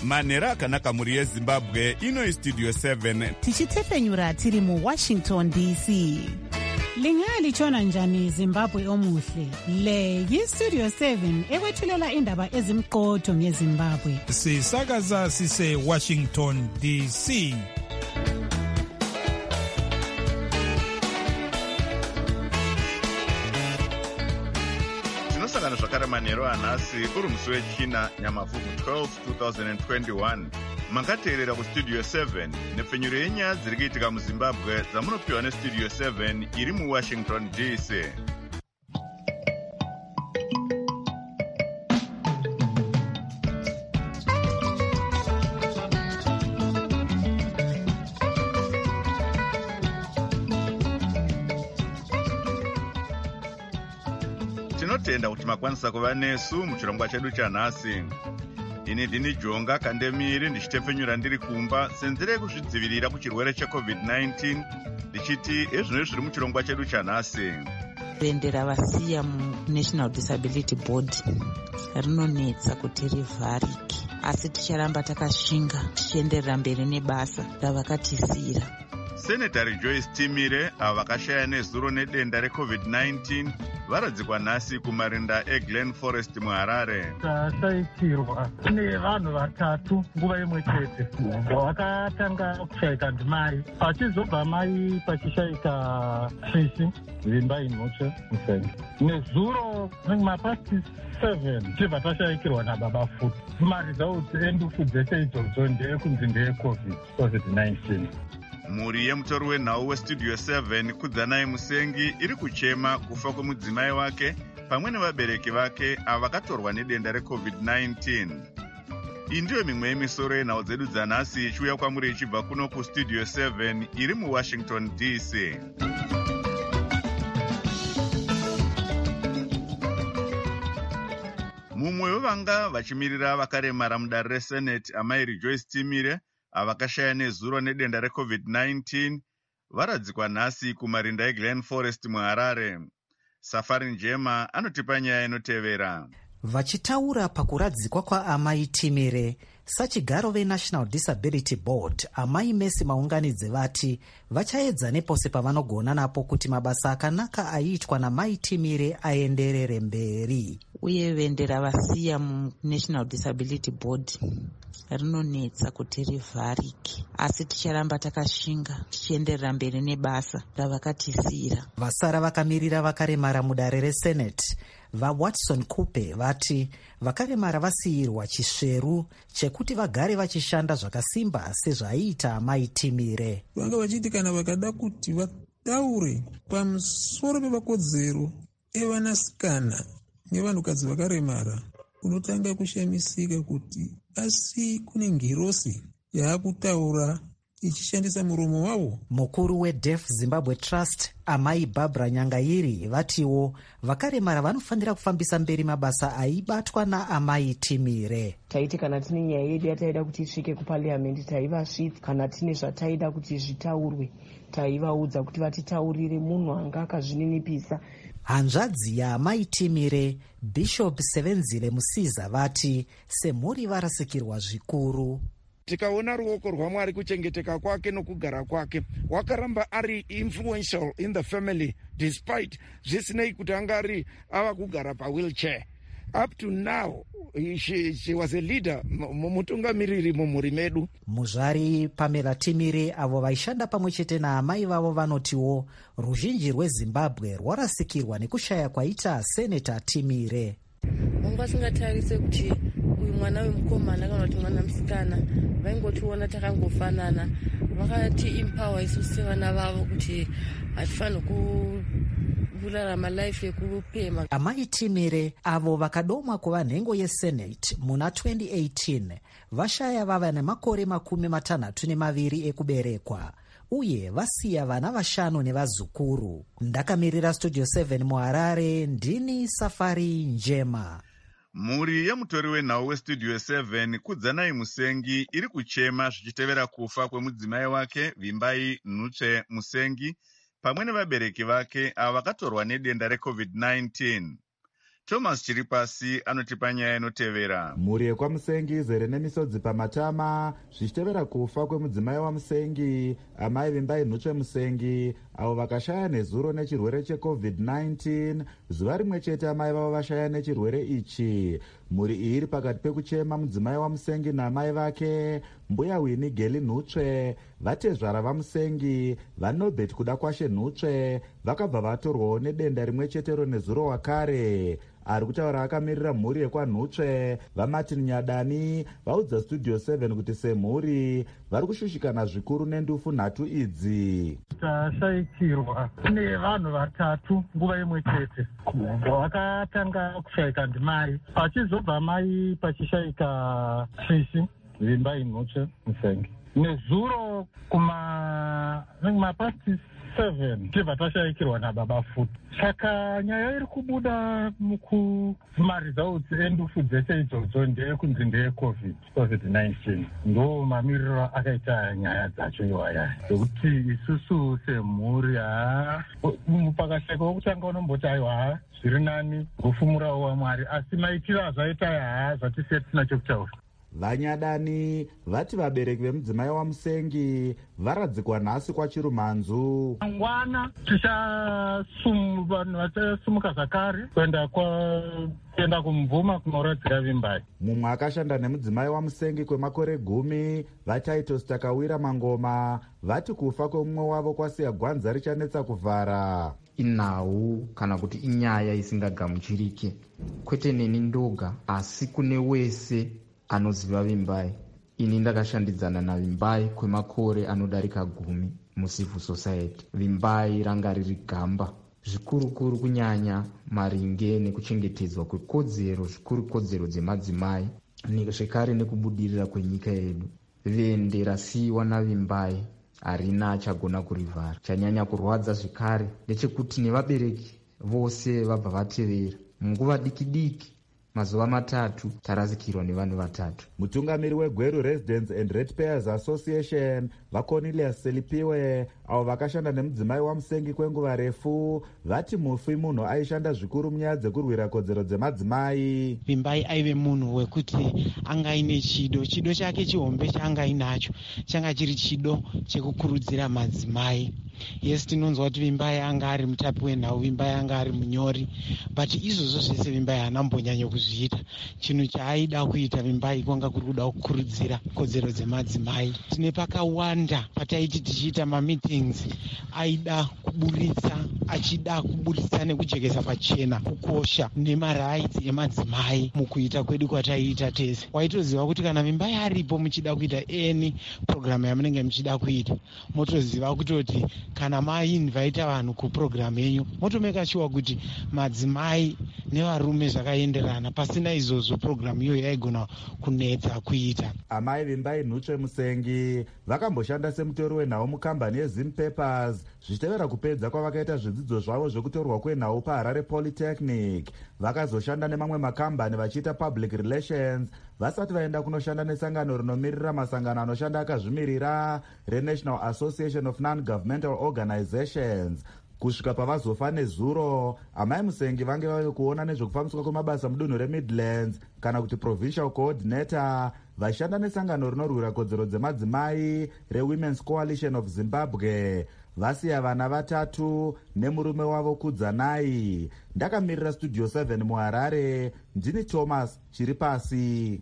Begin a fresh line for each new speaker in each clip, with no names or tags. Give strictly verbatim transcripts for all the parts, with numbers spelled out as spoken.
manhero akanaka mhuri yezimbabwe. Ino istudio seven
tichitefenyura tiri muwashington D C.
Lingalitshona njani Zimbabwe omuhle? Le yistudio seven ekwethulela indaba ezimqotho ngeZimbabwe.
Sisakaza sise Washington D C.
tinosangana zvakare manhero anhasi uri musi wechina nyamavhuvhu twelve twenty twenty-one. Mangateerera kustudio seven nepfenyuro yenyaya dziri kuitika muzimbabwe dzamunopiwa nestudio seven iri muwashington D C. Tinotenda kuti makwanisa kuva nesu muchirongwa chedu chanhasi. Ini ndini Jonga Kandemiri ndichitefenyura ndiri kumba senzire yekuzvidzivirira kuchirwere checovid nineteen ndichiti ezvino zviri muchirongwa chedu chanhasi.
Bendera vasiya muNational Disability Board rinonetsa kuti rivharike, asi ticharamba takashinga tichienderera mberi nebasa ravakatisira.
Senatari Joyce Timire ava vakashaya nezuro nedenda recovid nineteen varadzikwa nhasi kumarinda eGlen Forest muHarare.
Tashaikirwa nevanhu vatatu nguva imwe chete. Vakatanga kushaika ndimai, pachizobva mai pachishaika sisi vimba inhoche musengi. Nezuro mapasti seven tibva tashaikirwa nababa futi. Maresults endufu dzese idzodzo ndeyekunzi ndeyecovid nineteen.
Mhuri yemutori wenhau westudio seven Kudzanai Musengi iri kuchema kufa kwemudzimai wake pamwe nevabereki vake ava vakatorwa nedenda recovid nineteen. Iyi ndiyo mimwe yemisoro yenhau dzedu dzanhasi ichiuya kwamuri ichibva kuno kustudio seven iri muwashington D C. Mumwe wevanga vachimirira vakaremara mudare resenate amai Joyce Timire ava vakashaya nezuro nedenda recovid nineteen varadzikwa nhasi kumarinda eGlen Forest muHarare. Safari Njema anotipa nyaya inotevera.
Vachitaura pakuradzikwa kwaamai Timire, sachigaro veNational Disability Board amai Messi Maunganidze vati vachaedza nepose pavanogona napo kuti mabasa akanaka aiitwa namai Timire aenderere mberi.
Uye bendera vasiya muNational Disability Board rinonetsa kuti rivharike, asi ticharamba takashinga tichienderera mberi nebasa ravakatisira.
Vasara vakamirira vakaremara mudare resenate vaWatson Kupe vati vakaremara vasiyirwa chisveru chekuti vagare vachishanda zvakasimba sezvaiita amai Timire.
Vanga vachiti kana vakada kuti vataure pamusoro pevakodzero evanasikana nevanhukadzi vakaremara, unotanga kushamisika kuti asi kune ngirosi yaakutaura ichishandisa muromo wavo.
Mukuru weDeaf Zimbabwe Trust amai Barbara Nyangairi vatiwo vakaremara vanofanira kufambisa mberi mabasa aibatwa naamai Timire.
Taiti kana tine nyaya yedu yataida kuti isvike kupariamendi taivasvitsa, kana tine zvataida kuti zvitaurwe taivaudza kuti vatitaurire. Munhu anga akazvininipisa.
Hanzvadzi yaamai Timire Bishop Sevenzile Musiza vati semhuri varasikirwa zvikuru.
Tikaona ruoko rwaMwari kuchengeteka kwake nokugara kwake, wakaramba ari influential in the family despite zvisinei kuti angari ava kugara pawheelchair. Up to now she, she was a leader mumutungamiriri mumhuri medu.
Muzvari Pamela Timire avo vaishanda pamwe chete naamai vavo vanotiwo ruzhinji rweZimbabwe rwarasikirwa nekushaya kwaita Senator Timire.
Vanga singatarise kuti uyu mwana wemukomana kana kuti mwana musikana vaingotiona takangofanana, vakati empower isu sevana vavo kuti hatifanira kurarama life yekupema.
Amai Timire avo vakadomwa kuva nhengo yesenate muna twenty eighteen vashaya vava nemakore makumi matanhatu nemaviri ekuberekwa uye vasiya vana vashanu nevazukuru. Ndakamirira studio seven muHarare, ndini Safari Njema.
Mhuri yemutori wenhau westudio seven Kudzanai Musengi iri kuchema zvichitevera kufa kwemudzimai wake Vimbai Nhutsve Musengi pamwe nevabereki vake ava vakatorwa nedenda recovid nineteen. Thomas Chiripasi anotipa nyaya inotevera.
Mhuri yekwaMusengi izere nemisodzi pamatama zvichitevera kufa kwemudzimai waMusengi, amai Vimbai Nhutsve Musengi, avo vakashaya nezuro nechirwere checovid nineteen. Zuva rimwe chete amai vavo vashaya nechirwere ichi. Mhuri iyi iri pakati pekuchema mudzimai waMusengi namai vake. Mbuya Winnie Geli Nhutsve, vatezvara vaMusengi, vaNobert kuda kwashe Nhutsve, vakabva vatorwawo nedenda rimwe chetero nezuro wakare. Ari kutaura akamirira mhuri yekwaNhutsve, vaMartin Nyadani, vaudza Studio seven kuti semhuri vari kushushikana zvikuru nendufu nhatu idzi.
Tashayikirwa nevanhu vatatu nguva imwe chete. Vakatanga kushayika ndimai, pachizobva mai pachishayika Sisi Vimbai Nhutsve Musengi. Nezuro kuma mapasti seven tibva tashayikirwa nababa futi. Saka nyaya iri kubuda mukumaridza utsi endufu dzese idzodzo ndeyekunzi ndeyecovid covid nineteen. Ndo mamiriro akaita nyaya dzacho iwaya, zvokuti isusu semhuri ha pakashayika wokutanga unomboti aiwa zviri nani kufumurawo waMwari, asi maitiro azvaita ha zvatisiyeti tisina chokutaura.
Vanyadani vati vabereki vemudzimai waMusengi varadzikwa nhasi kwaChirumhanzu.
Mangwana tichasumuka zakare kuenda kuenda kumubvuma kunoradzika Vimbai.
Mumwe akashanda nemudzimai waMusengi kwemakore gumi, vaTitus Takawira Mangoma, vati kufa kwemumwe wavo kwasiya gwanza richanetsa kuvhara.
Inhau kana kuti inyaya isingagamuchirike, kwete neni ndoga asi kune wese anoziva Vimbai. Ini ndakashandidzana naVimbai kwemakore anodarika gumi mucivil society. Vimbai ranga riri gamba zvikurukuru kunyanya maringe nekuchengetedzwa kwekodzero, zvikuru kodzero dzemadzimai zvekare nekubudirira kwenyika yedu. Vende rasiyiwa naVimbai harina achagona kurivhara. Chanyanya kurwadza zvekare ndechekuti nevabereki vose vabva vatevera munguva diki diki mazuva matatu tarazikirwa nevanhu vatatu.
Mutungamiri weGweru Residents and Ratepayers Association, vaCornelius Selipiwe, avo vakashanda nemudzimai waMusengi kwenguva refu, vati mufi munhu aishanda zvikuru munyaya dzekurwira kodzero dzemadzimai.
Vimbai aive munhu wekuti anga aine chido. Chido chake chihombe chaanga ainacho changa chiri chido chekukurudzira madzimai. Yes, tinonzwa kuti Vimbai anga ari mutapi wenhau, Vimbai anga ari munyori, but izvozvo zvese Vimbai haana mbonyanya kuzviita. Chinhu chaaida kuita Vimbai kwanga kuri kuda kukurudzira kodzero dzemadzimai. Tine pakawanda pataiti tichiita mameetings aida kuburitsa, achida kuburitsa nekujekesa pachena kukosha nemarights emadzimai mukuita kwedu kwataiita tese. Waitoziva kuti kana Vimbai aripo muchida kuita any program yamunenge muchida kuita, motoziva kutoti kana mainvita vanhu kuprogramu yenyu motomeka sure kuti madzimai nevarume zvakaenderana, pasina izvozvo programu iyoyo yaigona kunetsa kuita.
Amai Vimbai Nhutsve Musengi vakamboshanda semutori wenhau mukambani yeZim Papers zvichitevera kupedza kwavakaita zvidzidzo zvavo zvekutorwa kwenhau paHarare Polytechnic. Vakazoshanda nemamwe makambani vachiita public relations vasati vaenda kunoshanda nesangano rinomirira masangano anoshanda akazvimirira reNational Association of Non-Governmental Organizations. Kusvika pavazofa nezuro, amai Musengi vange vave kuona nezvekufambiswa kwemabasa mudunhu reMidlands kana kuti provincial coordinator, vashanda nesangano rinorwira kodzero dzemadzimai reWomen's Coalition of Zimbabwe. Vasiya vana vatatu nemurume wavo Kudzanai. Ndakamirira Studio seven muHarare, ndini Thomas Chiripasi.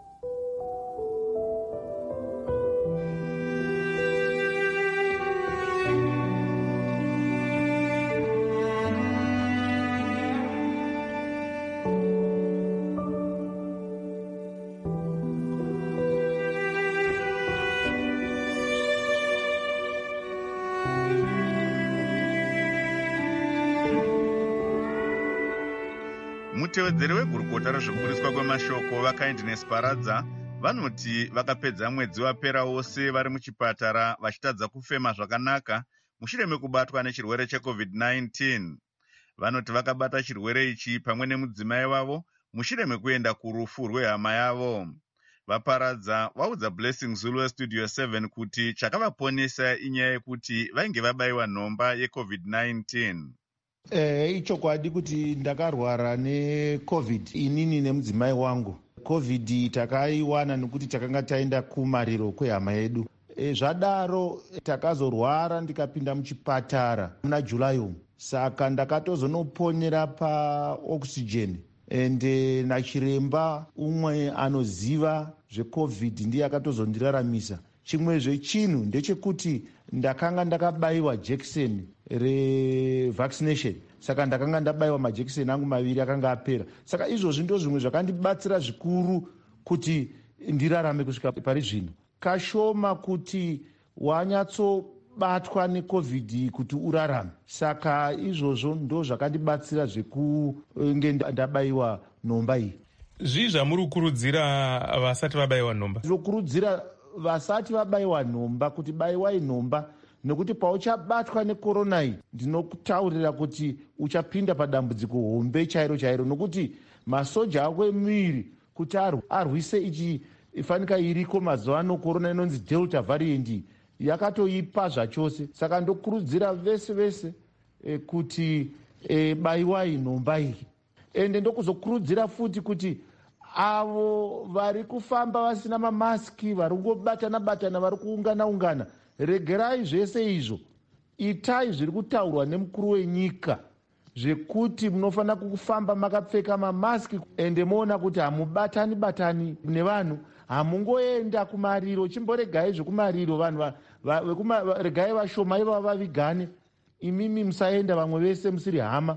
Mutevedzeri wegurukota rezvekuburiswa kwemashoko vaKindness Paradza vanoti vakapedza mwedzi wapera wose vari muchipatara vachitadza kufema zvakanaka mushure mekubatwa nechirwere checovid nineteen. Vanoti vakabata chirwere ichi pamwe nemudzimai wavo mushure mekuenda kurufu rwehama yavo. Vaparadza vaudza Blessing Zulu weStudio seven kuti chakavaponesa inyaya yekuti vainge vabayiwa nhomba yecovid nineteen.
Eh, ichokwadi kuti ndakarwara necovid inini nemudzimai wangu. Covid takaiwana nekuti takanga taenda kumariro kwehama yedu. E, zvadaro takazorwara ndikapinda muchipatara muna July umu. Saka ndakatozonoponera paoxygen ende nachiremba umwe anoziva zvecovid ndiye akatozondiraramisa. Chimwezve chinhu ndechekuti ndakanga ndakabayiwa jekiseni revaccination, saka ndakanga ndabayiwa majekiseni angu maviri akanga apera. Saka izvozvi ndo zvimwe zvakandibatsira zvikuru kuti ndirarame kusvika pari zvino. Kashoma kuti wanyatsobatwa necovid kuti urarame. Saka izvozvo ndo zvakandibatsira zvekunge ndabayiwa nhomba iyi.
Zvii zvamuri kukurudzira vasati vabayiwa nhomba? Zvinokurudzira
vasati vabayiwa nhomba kuti bayiwai nhomba, nekuti pauchabatwa nekorona iyi ndinokutaurira kuti uchapinda padambudziko hombe chairo chairo, nokuti masoja ako emuviri kuti arwise ichi ifanika iriko mazuva ano korona inonzi delta variant yakatoipa zvachose. Saka ndokurudzira vese vese e, kuti e, bayiwai nhomba iyi. Ende ndokuzokurudzira futi kuti avo vari kufamba vasina mamaski, vari kungobatana batana, vari kuungana ungana, regerai zvese izvo. Itai zviri kutaurwa nemukuru wenyika zvekuti munofanira kufamba makapfeka mamaski ende moona kuti hamubatani batani nevanhu, hamungoenda kumariro. Chimboregai zvekumariro, vanhu regai vashoma ivava vavigane, imimi musaenda, vamwe vese musiri hama.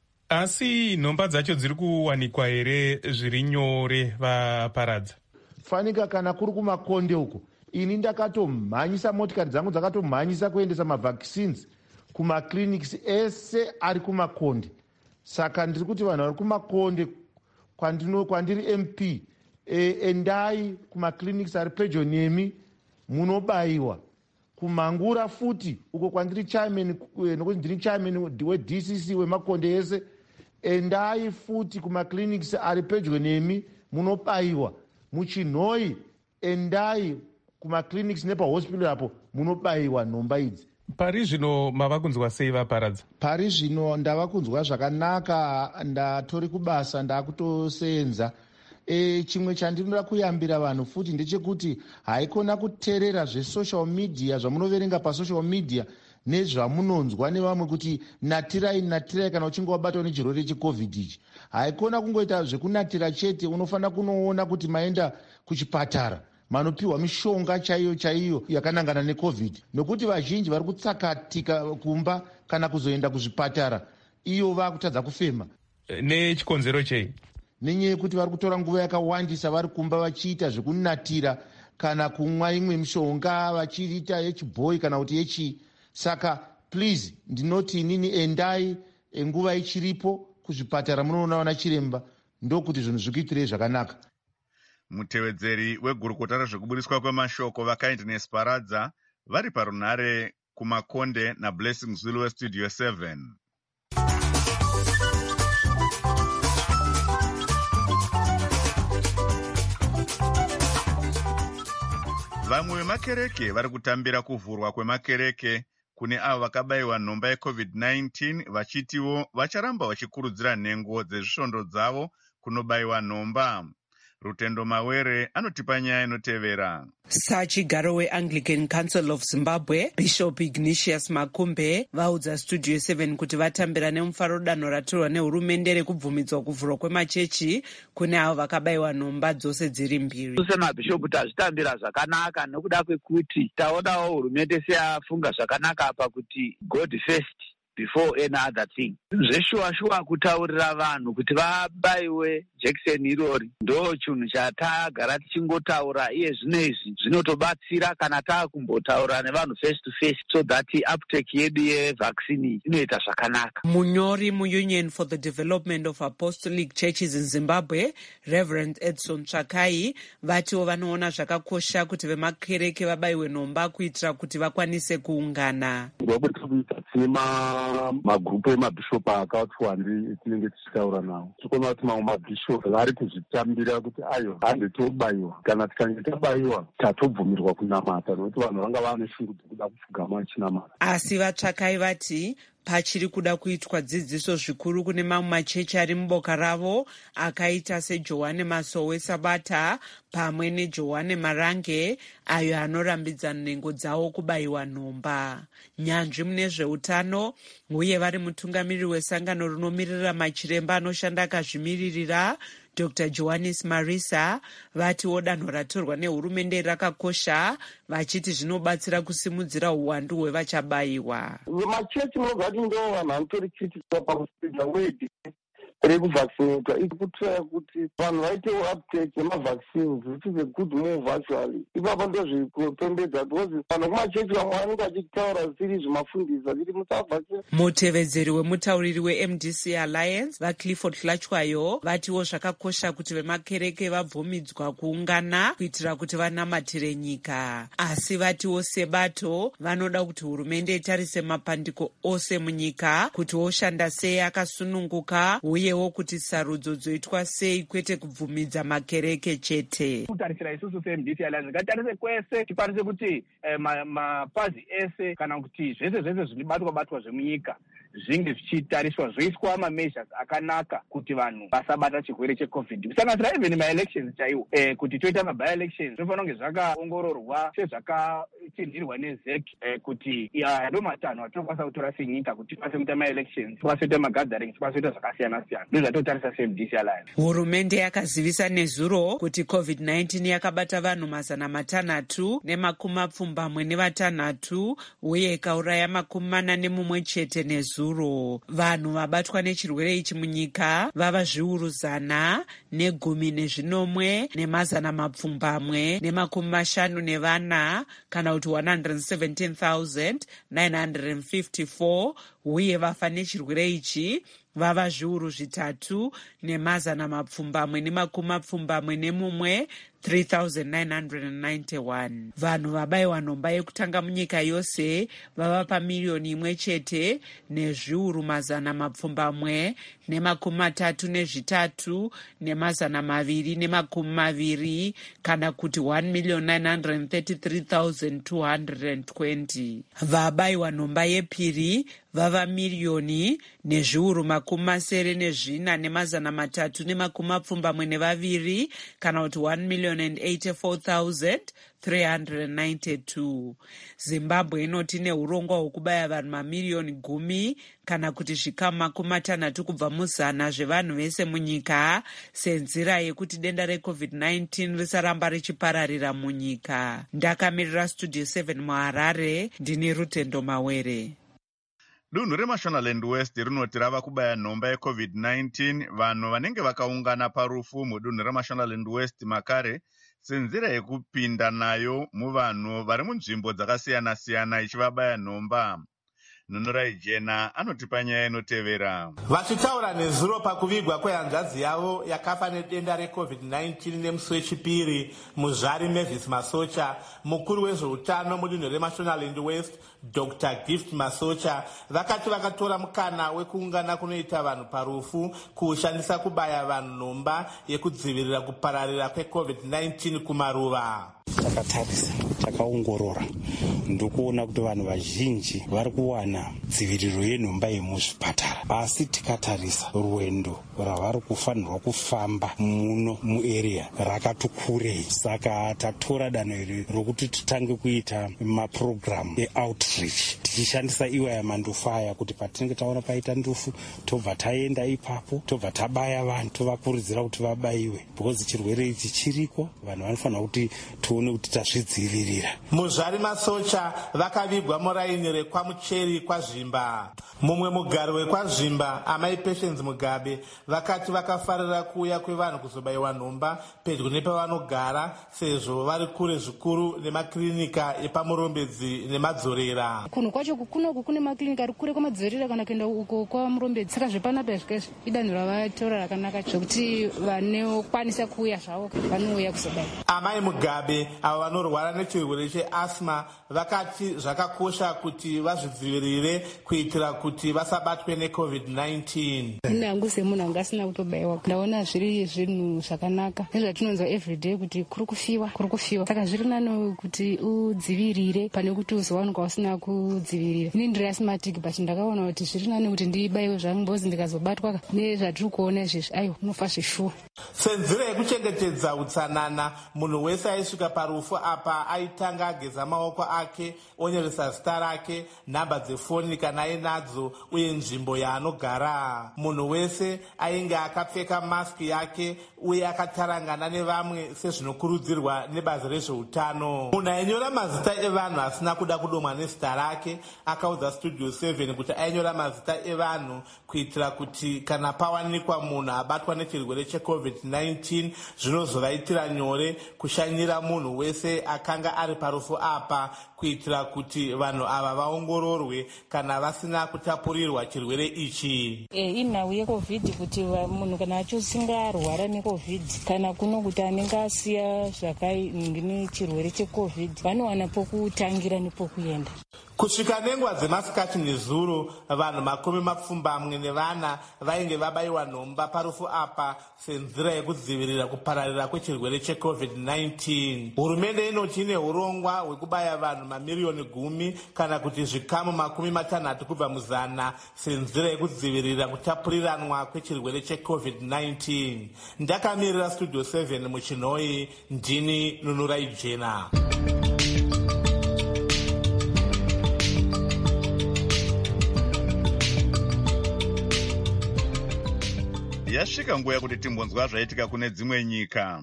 Asi nhomba dzacho dziri kuwanikwa here zviri nyore vaparadza? Fanika
kana kuri kumakonde uko, ini ndakatomhanyisa motikari dzangu dzakatomhanyisa kuendesa mavaccines kumaclinics ese ari kumakonde. Saka ndiri kuti vanhu vari kumakonde kwandino kwandiri M P, e, endai kumaclinics ari pedyo nemi munobayiwa. Kumangura futi uko kwandiri chairman, nokuti ndiri chairman we-D C C wemakonde ese, endai futi kumaclinics ari pedyo nemi munobayiwa. Muchinhoi endai kumaclinics nepahospital apo munobayiwa nhomba idzi.
Pari zvino mava kunzwa sei vaparadza?
Pari zvino ndava kunzwa zvakanaka, ndatori kubasa ndakutosenza. E, chimwe chandinoda kuyambira vanhu futi ndechekuti haikona kuteerera zvesocial media zvamunoverenga pasocial media nezvamunonzwa nevamwe kuti natirai natirai kana uchinge wabatwa nechirwere checovid ichi. Haikona kungoita zvekunatira chete, unofanira kunoona kuti maenda kuchipatara manopiwa mishonga chaiyo chaiyo yakanangana necovid, nokuti vazhinji vari kutsakatika kumba kana kuzoenda kuzvipatara iyo vakutadza kufema.
Nechikonzero chei?
Nenyaya yekuti vari kutora nguva yakawandisa vari kumba vachiita zvekunatira kana kumwa imwe mishonga vachiita yechibhoyi kana kuti yechi. Saka please ndinoti inini endai nguva ichiripo kuzvipatara munoona wana chiremba, ndokuti zvinhu zvikuitirei zvakanaka.
Mutevedzeri wegurukota rezvekubudiswa kwemashoko vaKindness Paradza vari parunhare kumakonde naBlessing Zulu weStudio seven. Vamwe vemakereke vari kutambira kuvhurwa kwemakereke kune avo vakabayiwa nhomba yecovid nineteen, vachitiwo vacharamba vachikurudzira nhengo dzezvisvondo dzavo kunobayiwa nhomba. Rutendo Mawere anotipa nyaya inotevera.
Sachigaro weAnglican Council of Zimbabwe Bishop Ignatius Makumbe vaudza Studio seven kuti vatambira nemufaro danho ratorwa nehurumende rekubvumidzwa kuvhurwa kwemachechi kune avo vakabayiwa nhomba dzose dziri mbiri.
Semabhishopu tazvitambira zvakanaka nekuda kwekuti taonawo hurumende seyafunga zvakanaka apa kuti God first before any other thing. Zveshuwa shuwa kutaurira vanhu kuti vabayiwe jekiseni irori ndo chinhu chatagara tichingotaura iye zvinezvi zvinotobatsira kana taakumbotaura nevanhu face to face, so that uptake yedu yevaccine inoita zvakanaka.
Munyori muUnion for the Development of Apostolic Churches in Zimbabwe Reverend Edson Tsvakai vatiwo vanoona zvakakosha kuti vemakereke vabayiwe nhomba kuitira kuti vakwanise kuungana.
Tine magrupu emabhishopu akawanda tinenge tichitaura nawo. Tikoona kuti mamwe mabhishopu vari kuzvitambira kuti ayo hande tobayiwa, kana tikange tabayiwa tatobvumirwa kunamata, nokuti vanhu vanga vane shungu dzekuda kupfugama vachinamata.
Asi vatsvakai vati pachiri kuda kuitwa dzidziso zvikuru kune mamwe machechi ari muboka ravo akaita seJohane Masowe Sabata pamwe neJohane Marange ayo anorambidzana nengo dzawo kubayiwa nhomba. Nyanzvi mune zveutano uye vari mutungamiri wesangano rinomirira machiremba anoshanda akazvimiririra Doctor Johannes Marisa vatiwo danho ratorwa nehurumende rakakosha, vachiti zvinobatsira kusimudzira uwandu hwevachabayiwa.
Machechi munogati ndo vanhu vanotori kritikwa pamusika wedi rekuvaccinatwa iri kutoya kuti vanhu vaitewo uptake yemavaccines which is a good move actually. Ipapo ndo zviri kupembedza because vanhu kumachechi vamwe vanenge vachitaura zvisiri zvimafundisa kuti musavhaccine.
Mutevedzeri wemutauriri weM D C Alliance vaClifford Hlachwayo vatiwo zvakakosha kuti vemakereke vabvumidzwa kuungana kuitira kuti vanamatire nyika, asi vatiwo sebato vanoda kuti hurumende itarise mapandiko ose munyika kuti oshanda sei akasununguka uye uyewo kuti sarudzo dzoitwa sei kwete kubvumidza makereke chete.
Kutarisira isusu seM D C Alliance ngatarise kwese tikwanise kuti mapazi ese kana kuti zvese zvese zvinobatwa batwa zvemunyika zvinge zvichitariswa zvoiswa mameasures akanaka kuti vanhu vasabata chirwere checovid. Kusanganisira even maelections chaiwo eh, kuti toita maby elections zvofanira kunge zvakaongororwa sezvakatinhirwa neZ E C eh, kuti ndo matanho atinokwanisa kutora senyika kuti tikwanise kuita maelections, tikwanise kuita magatherings, tikwanise kuita zvakasiyana siyana. Ndo zvatotarisa seM D C Alliance.
Hurumende yakazivisa nezuro kuti covid nineteen yakabata vanhu mazana matanhatu nemakumi mapfumbamwe nevatanhatu uye ikauraya makumi mana nemumwe chete nezuro. Vanhu vabatwa nechirwere ichi munyika vava zviuru zana negumi nezvinomwe nemazana mapfumbamwe nemakumi mashanu nevana kana kuti one hundred seventeen thousand nine hundred fifty-four uye vafa nechirwere ichi vava zviuru zvitatu nemazana mapfumbamwe nemakumi mapfumbamwe nemumwe three thousand nine hundred ninety-one. Vanhu vabayiwa nhomba yekutanga munyika yose vava pamiliyoni imwe chete nezviuru mazana mapfumbamwe nemakumi matatu nezvitatu nemazana maviri nemakumi maviri kana kuti one million nine hundred thirty-three thousand two hundred twenty. Vabayiwa nhomba yepiri vava miliyoni nezviuru makumi masere nezvina nemazana matatu nemakumi mapfumbamwe nevaviri kana kuti one million and eighty-four thousand three hundred ninety-two. Zimbabwe inoti neurongwa hwekubaya vanhu mamiliyoni gumi kana kuti zvikamu makumi matanhatu kubva muzana zvevanhu vese munyika senzira yekuti denda recovid nineteen risaramba richipararira munyika. Ndakamirira Studio seven muHarare, ndini Rutendo Mawere.
Dunhu reMashonaland West rinoti rava kubaya nhomba yecovid nineteen vanhu vanenge vakaungana parufu mudunhu reMashonaland West makare senzira yekupinda nayo muvanhu vari munzvimbo dzakasiyana-siyana ichivabaya nhomba. Nunurai Jena anotipa nyaya inotevera.
Vachitaura nezuro pakuvigwa kwehanzvadzi yavo yakafa nedenda recovid nineteen nemusi wechipiri, Muzvari Mavis Masocha, mukuru wezveutano mudunhu reMashonaland West Doctor Gift Masocha vakati vakatora mukana wekuungana kunoita vanhu parufu kushandisa kubaya vanhu nhomba yekudzivirira kupararira kwecovid nineteen kumaruva.
Takatarisa, takaongorora ndokuona kuti vanhu vazhinji vari kuwana dziviriro yenhomba yemuzvipatara, asi tikatarisa rwendo rwavari kufanirwa kufamba muno muarea rakati kurei. Saka tatora danho iri rokuti titange kuita maprogramu eoutreach tichishandisa iwa yamandufaya kuti patinenge taona paita ndufu tobva taenda ipapo tobva tabaya vanhu tovakurudzira kuti vabayiwe because chirwere ichi chiriko, vanhu vanofanira kuti tuone kuti tazvidzivirira.
Muzvari Masocha vakavigwa muraini rekwamucheri kwaZvimba. Mumwe mugari wekwazvimba Amai Patience Mugabe vakati vakafarira kuuya kwevanhu kuzobayiwa nhomba pedyo nepavanogara sezvo vari kure zvikuru nemakirinika epamurombedzi nemadzorera.
Kunhu kwacho kunoku kune makirinika ari kure kwamadzorera kana kuenda uko kwamurombedzi. Saka zvepanapa zvikazvi idanho ravatora rakanaka zvokuti vanokwanisa kuuya zvavo vanouya kuzobayiwa.
Amai Mugabe avo vanorwara nechirwere cheasma vakati zvakakosha kuti vazvidzivirire kuitira kuti vasabatwe necovid nineteen.
ine hangu semunhu anga asina kutobayiwa ndaona zviri zvinhu zvakanaka nezvatinonzwa everyday kuti kuri kufiwa kuri kufiwa saka zviri nani kuti udzivirire pane kuti uzowanikwa usina kudzivirira. ini ndiri asmatic but ndakaona kuti zviri nani kuti ndibayiwe zvangu mbozi ndikazobatwa nezvatiri kuona izvezvi aiwa unofa zvishuwa.
senzira yekuchengetedza utsanana, munhu wese aisvika parufu apa aitanga ageza maoko ake, onyoresa zita rake, nhamba dzefoni kana ainadzo uye nzvimbo yaanogara. munhu wese ainge akapfeka maski yake uye akatarangana nevamwe sezvinokurudzirwa nebazi rezveutano. munhu ainyora mazita evanhu asina kuda kudomwa nezita rake akaudza studio seven kuti ainyora mazita evanhu kuitira kuti kana pawanikwa munhu abatwa nechirwere checovid nineteen zvinozovaitira nyore kushanyira munhu wese akanga ari parufu apa, kuitira kuti vanhu ava vaongororwe kana vasina kutapurirwa chirwere ichi.
E, inhau yecovid kuti munhu kana achosinga arwara necovid kana kuno kuti anenge asiya zvakaine chirwere checovid vanowana pokutangira nepokuenda.
kusvika nenguva dzemasikati nezuro vanhu makumi mapfumbamwe nevana vainge vabayiwa nhomba parufu apa senzira yekudzivirira kupararira kwechirwere checovid nineteen. hurumende inoti ine urongwa hwekubaya vanhu mamiriyoni gumi kana kuti zvikamu makumi matanhatu kubva muzana senzira yekudzivirira kutapuriranwa kwechirwere checovid nineteen. ndakamirira studio seven muchinhoi, ndini Nunurai Jena.
yasvika nguva yekuti timbonzwa zvaitika kune dzimwe nyika.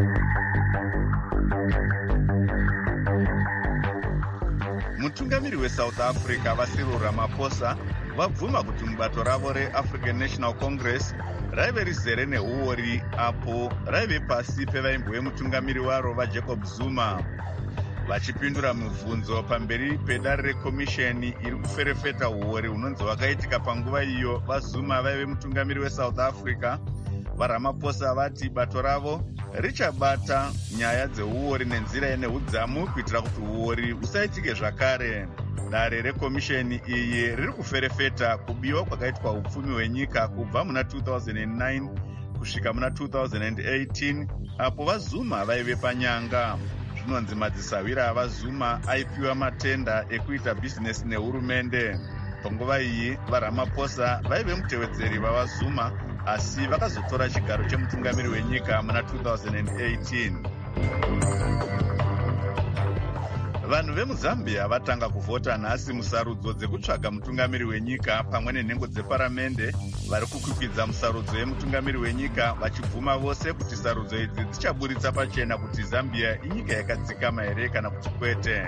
mutungamiri weSouth Africa vaCyril Ramaphosa vabvuma kuti mubato ravo reAfrican National Congress raive rizere neuori apo raive pasi pevaimbo vemutungamiri waro vaJacob Zuma. vachipindura mibvunzo pamberi pedare rekomisheni iri kuferefeta uori hunonzi hwakaitika panguva iyo vaZuma vaive mutungamiri weSouth Africa, vaRamaphosa vati bato ravo richabata nyaya dzeuori nenzira ine udzamu kuitira kuti uori usaitike zvakare. dare rekomisheni iyi riri kuferefeta kubiwa kwakaitwa upfumi hwenyika kubva muna two thousand nine kusvika muna two thousand eighteen apo vaZuma vaive panyanga. zvinonzi madzisawira avaZuma aipiwa matenda ekuita bhizinesi nehurumende. panguva iyi vaRamaphosa vaive mutevedzeri vavaZuma asi vakazotora chigaro chemutungamiri wenyika muna two thousand eighteen. vanhu vemuZambia vatanga kuvhota nhasi musarudzo dzekutsvaga mutungamiri wenyika pamwe nenhengo dzeparamende. vari kukwikwidza musarudzo yemutungamiri wenyika vachibvuma vose kuti sarudzo idzi dzichaburitsa pachena kuti Zambia inyika yakadzikama here kana kuti kwete.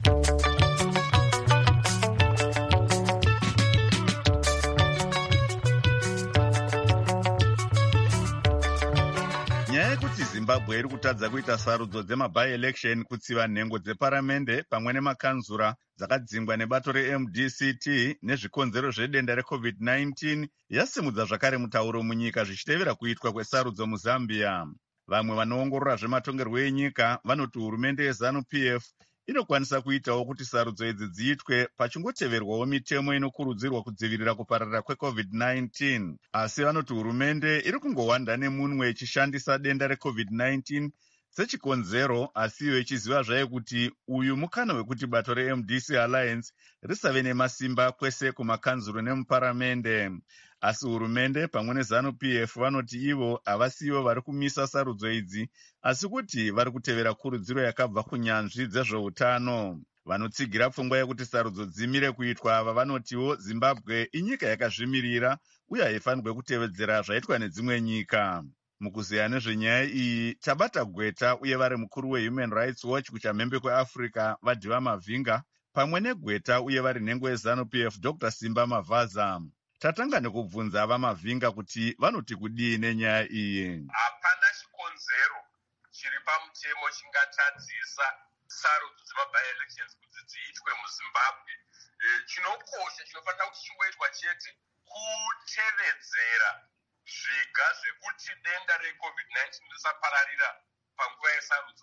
nyaya yekuti Zimbabwe iri kutadza kuita sarudzo dzemabi-election kutsiva nhengo dzeparamende pamwe nemakanzura dzakadzingwa nebato reM D C T nezvikonzero zvedenda recovid nineteen yasimudza zvakare mutauro munyika zvichitevera kuitwa kwesarudzo muZambia. vamwe vanoongorora zvematongerwo enyika vanoti hurumende yeZanu-P F inokwanisa kuitawo kuti sarudzo idzi dziitwe pachingoteverwawo mitemo inokurudzirwa kudzivirira kupararira kwecovid nineteen. asi vanoti hurumende iri kungowanda nemunwe ichishandisa denda recovid nineteen sechikonzero, asiyo ichiziva zvayo kuti uyu mukana wekuti bato reM D C Alliance risave nemasimba kwese kumakanzuro nemuparamende. asi hurumende pamwe neZanu-P F vanoti ivo havasiwo vari kumisa sarudzo idzi, asi kuti vari kutevera kurudziro yakabva kunyanzvi dzezveutano. vanotsigira pfungwa yekuti sarudzo dzimire kuitwa ava vanotiwo Zimbabwe inyika yakazvimirira uye haifanirwe kutevedzera zvaitwa nedzimwe nyika. mukuziya nezvenyaya iyi tabata gweta uye vari mukuru weHuman Rights Watch kuchamhembe kweAfrica vaDhiva Mavhinga pamwe negweta uye vari nhengo yeZanu-P F Doctor Simba Mavaza. tatanga nekubvunza ava Mavhinga kuti vanoti kudii nenyaya iyi.
hapana chikonzero chiri pamutemo chingatadzisa sarudzo dzemabi-elections kuti dziitwe muZimbabwe. E, chinokosha chinofanira kuti chingoitwa chete kutevedzera zviga zvekuti denda recovid nineteen risapararira panguva yesarudzo.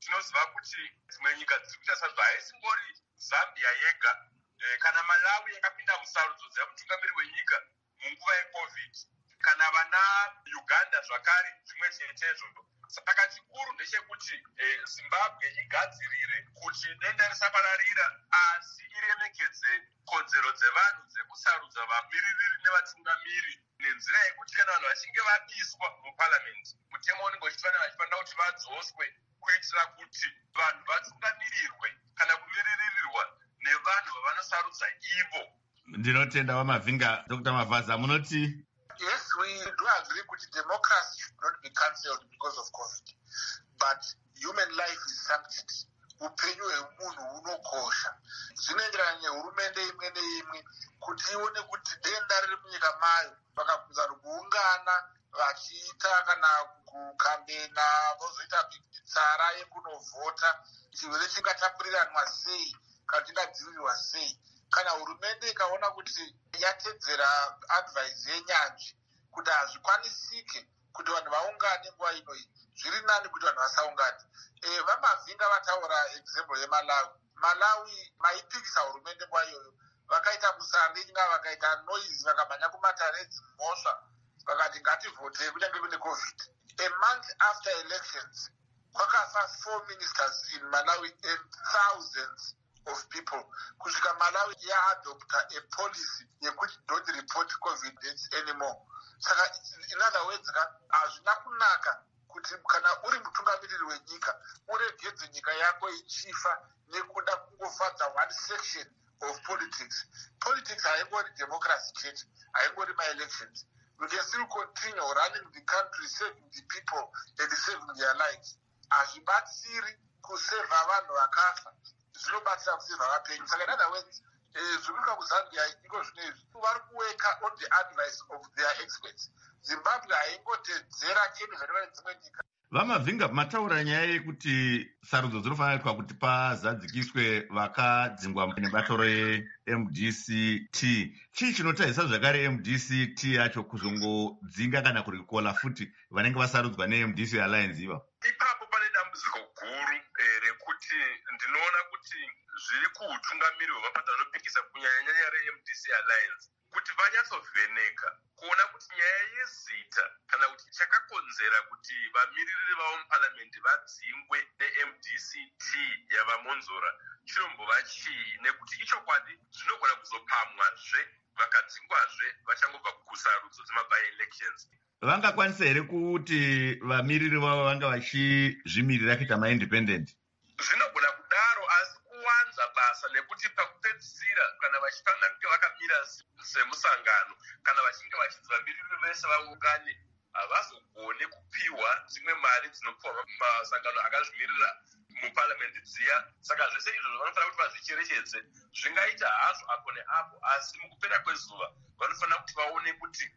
tinoziva kuti dzimwe nyika dziri kuita sarudzo haisingori Zambia yega kana Malawi yakapinda musarudzo dzemutungamiri wenyika munguva yecovid, kana vana Uganda zvakare zvimwe chetezvo. Saka chikuru ndechekuti Zimbabwe igadzirire kuti denda risapararira, asi iremekedze kodzero dzevanhu dzekusarudza vamiririri nevatungamiri nenzira yekuti kana vanhu vachinge vaiswa muparliament, mutemo unenge uchifanira vachifanira kuti vadzoswe kuitira kuti vanhu vatungamirirwe kana kumiririrwa nevanhu vavanosarudza ivo.
Ndinotenda Wamavhinga. Doctor Mavaza, munoti?
Yes, we do agree that democracy should not be cancelled because of COVID, but human life is sanctity. Upenyu hwemunhu hunokosha. Zvinoenderana nehurumende imwe neimwe kuti ione kuti denda riri munyika mayo vakabvunza kuungana vachiita kana kukambena vozoita tsara yekunovhota chirwere chingatapuriranwa sei kana chingadzivirirwa sei. Kana hurumende ikaona kuti yatedzera advice yenyanzvi kuti hazvikwanisike kuti vanhu vaungane nguva inoi, zviri nani kuti vanhu vasaungane. E, Vamavhinga vataura example yeMalawi. Malawi maipikisa hurumende nguva iyoyo, vakaita musaringa, vakaita noise, vakamhanya kumataredzi mhosva, vakati ngativhotei kunyange kune COVID. A month after elections, kwakafa four ministers in Malawi and thousands of people. Kusvika Malawi yaadopta a policy yekuti don't report COVID deaths anymore. Saka in other words, hazvina kunaka kuti kana uri mutungamiriri wenyika uregedze nyika yako ichifa nekuda kungofadza one section of politics. Politics haingori democracy chete, haingori my-elections. We can still continue running the country, saving the people and saving their lives. Hazvibatsiri kuseva vanhu vakafa, zvinobatsira kuseva vapenyu. Saka in other words, zvikuita kuZambia iko zvinezvi vari kuweka on the advice of their experts. Zimbabwe haingotedzera chete zvinoita dzimwe nyika.
Vamavhinga, mataura nyaya yekuti sarudzo dzinofanira kuitwa kuti pazadzikiswe vakadzingwa nebato re-M D C T. Chii chinotadzisa zvakare M D C T yacho kuzongodzinga kana kurikola futi vanenge vasarudzwa ne-M D C Alliance iva?
Ipapo pane dambudziko guru rekuti ndinoona kuti zviri kuutungamiri hwevapata vanopikisa kunyanyanyanya re-M D C Alliance kuti vanyatsovheneka kuona kuti nyaya yezita kana kuti chakakonzera kuti vamiririri vavo muparamendi vadzingwe ne-M D C T yavamonzora chinombova chii, nekuti ichokwadi zvinogona kuzopamwazve vakadzingwazve vachangobva kusarudzo dzemaby-elections.
Vangakwanisa here kuti vamiriri vavo vanga vachizvimirira kuita ma-independent?
Zvinogona kudaro, asi kuwanza basa nekuti pakupedzisira kana vachifanira kunge vakamira semusangano kana vachinge vachinzi vamiriri vese vaungane havazogone kupiwa dzimwe mari dzinopiwa masangano akazvimirira muparamendi dziya. Saka zvese izvozvo vanofanira kuti vazvicherechedze. Zvingaita hazvo apo neapo, asi mukupera kwezuva vanofanira kuti vaone kuti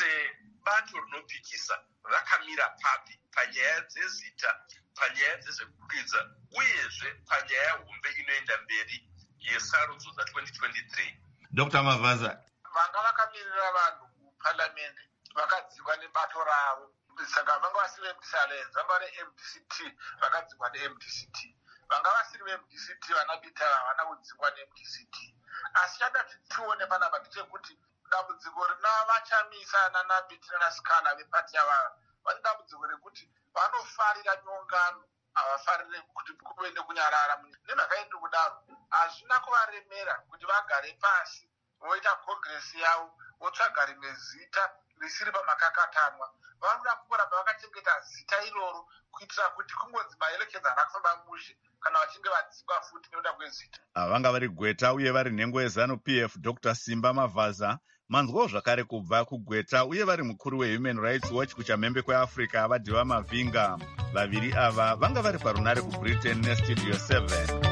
sebato rinopikisa vakamira papi panyaya dzezita, panyaya dzezvekukwidza, uyezve panyaya hombe inoenda mberi yesarudzo dza-twenty twenty-three.
Doctor Mavaza,
vanga vakamirira vanhu muparamendi vakadzingwa nebato ravo. Saka vanga vasiri ve-M D C Alliance, vanga vari M D C T vakadzingwa ne-M D C T. Vanga vasiri ve-M D C T vanapita havana kudzingwa ne-M D C T. Asi chada tione panapa ndechekuti dambudziko rinavachamisa naNabiti naSikana vepati yavava vane dambudziko rekuti vanofarira nyongano, havafarire kuti kuve nekunyarara. Nemhaka yedu kudaro hazvina kuvaremera kuti vagare pasi voita kongresi yavo votsvaga rimwe zita risiri pamakakatanwa. Vanoda kuramba vakachengeta zita iroro kuitira kuti kungonzi ma-elections havana kufamba mushe kana vachinge vadzingwa futi nekuda kwezita.
Vanga vari Gweta uye vari nhengo yeZanu P F Doctor Simba Mavaza, manzwawo zvakare kubva kuGweta uye vari mukuru weHuman Rights Watch kuchamhembe kweAfrica Vadiwa Mavhinga. Vaviri ava vanga vari parunare kuBritain neStudio seven.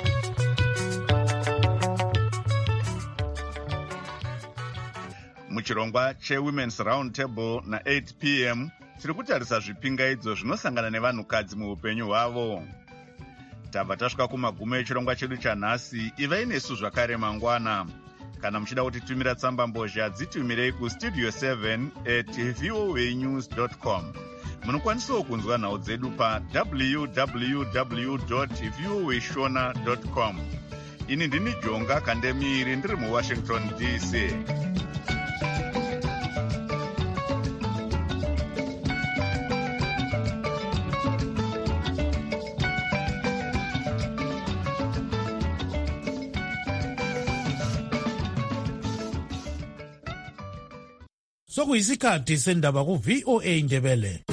Muchirongwa cheWomen's Round Table na eight p m tiri kutarisa zvipingaidzo zvinosangana nevanhukadzi muupenyu hwavo. Tabva tasvika kumagumo echirongwa chedu chanhasi. Ivai nesu zvakare mangwana. Kana muchida kutitumira tsamba mbozha dzitumirei kustudio seven at voanews dot com. munokwanisawo kunzwa nhau dzedu pa w w w view shona com. Ini ndini Jonga Kandemiri ndiri muWashington D C.
Sokuyisikhathi sendaba ku V O A Ndebele.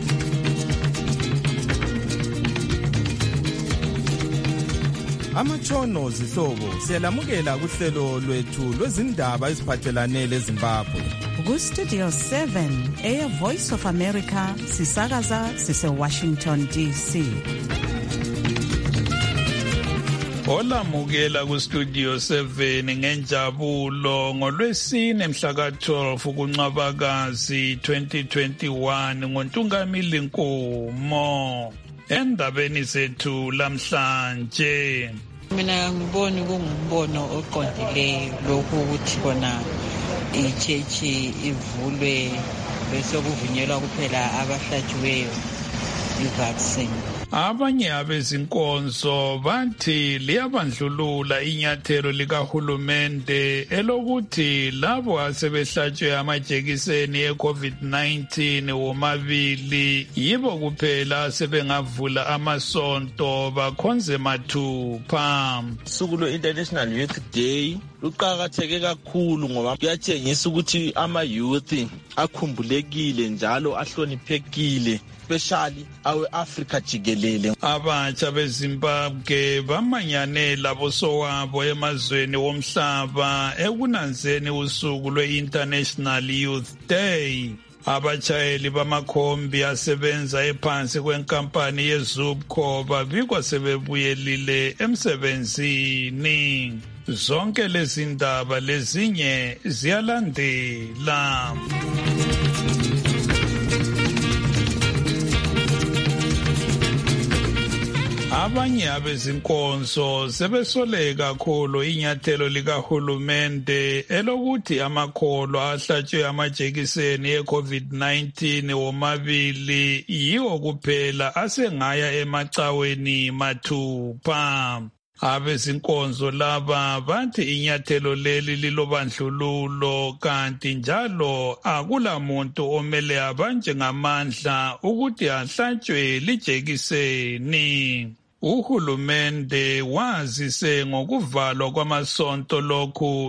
Amatshono zihlobo siyalamukela kuhlelo lwethu lwezindaba eziphathelane leZimbabwe.
Ku Studio seven, Air Voice of America, sisakaza sise Washington D C.
Olamukela ku Studio seven ngenjabulo ngolwesine mhla ka twelve kuNcwabakazi twenty twenty-one ngoNtungamili Nkomo. Endabeni zethu lamhlanje,
mina ngibona kungumbono oqondileyo lokhu ukuthi khona ichechi ivulwe bese kuvunyelwa kuphela abahlatshiweyo i-vaccine.
Abanye abezinkonzo bathi liyabandlulula inyathelo likahulumende elokuthi labo asebehlatshwe amajekiseni e-COVID nineteen womabili yibo kuphela sebengavula amasonto bakhonze mathupha.
Usuku lwe-International Youth Day luqakatheke kakhulu ngoba kuyatshengisa ukuthi ama-youth akhumbulekile njalo ahloniphekile, especially awe-Africa jikelele.
Abatsha beZimbabwe bamanyane labosowabo emazweni womhlaba ekunanzeni usuku lwe-International Youth Day. Abatshayeli bamakhombi asebenza ephansi kwenkampani yeZubco babikwa sebebuyelile emsebenzini. Zonke lezi ndaba lezinye ziyalandela. Abanye abezinkonzo sebesoleka kakhulu inyathelo likahulumende elokuthi amakholo ahlatshwe amajekiseni e-COVID nineteen womabili yiwo kuphela asengaya emacaweni mathupha. Abezinkonzo laba bathi inyathelo leli lilobandlululo kanti njalo akula muntu omele abanje ngamandla ukuthi ahlatshwe lijekiseni. Uhulumende wazise ngokuvalwa kwamasonto lokhu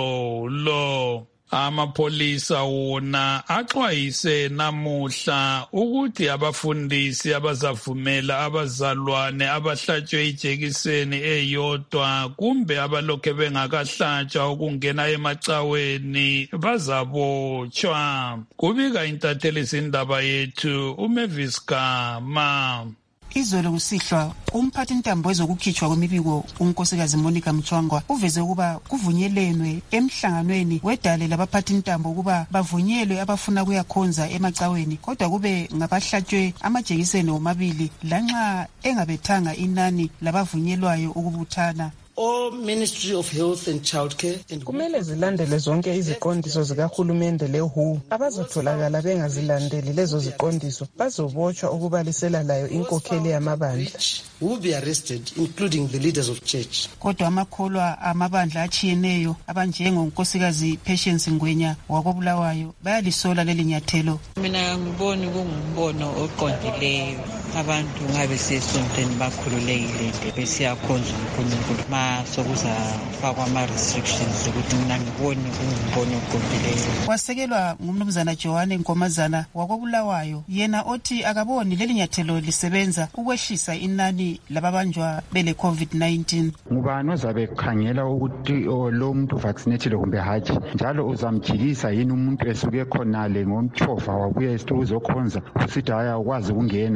izolo. Amapholisa wona axwayise namuhla ukuthi abafundisi abazavumela abazalwane abahlatshwe ijekiseni eyodwa kumbe abalokhe bengakahlatshwa ukungena emacaweni bazabotshwa. Kubika intatheli zindaba yethu uMavis Gama.
Izolo kusihlwa umphathintambo wezokukhitshwa kwemibiko unkosikazi Monica Mchwangwa uveze ukuba kuvunyelwenwe emhlanganweni wedale labaphathintambo ukuba bavunyelwe abafuna kuyakhonza emacaweni kodwa kube ngabahlatshwe amajekiseni omabili lanxa engabethanga inani labavunyelwayo ukubuthana.
O Ministry of Health and Childcare
kumele zilandele zonke iziqondiso zikahulumende le-W H O. Abazotholakala bengazilandeli lezo ziqondiso bazobotshwa ukubalisela layo inkokheli yamabandla.
Will be arrested, including the leaders of church.
Kodwa amakholwa amabandla achiyeneyo abanjengonkosikazi Patience Ngwenya wakobulawayo bayalisola leli nyathelo.
Mina ngibona kungumbono oqondileyo. Abantu ngabe sesontweni bakhululekile besiyakhonza uNkulunkulu ma sokuzafakwa ama-restrictions ukuthi mina ngiboni kungumbono oqondileyo.
Wasekelwa ngumnumzana Johanne Nkomazana wakobulawayo yena othi akaboni leli nyathelo lisebenza ukwehlisa inani lababanjwa bele COVID nineteen.
Ngubani ozabe khangela ukuthi lo muntu vaccinated kumbe hatshi njalo uzamjikisa yini umuntu esuke khonale ngomtshova wabuya uzokhonza usithi haya ukwazi ukungena.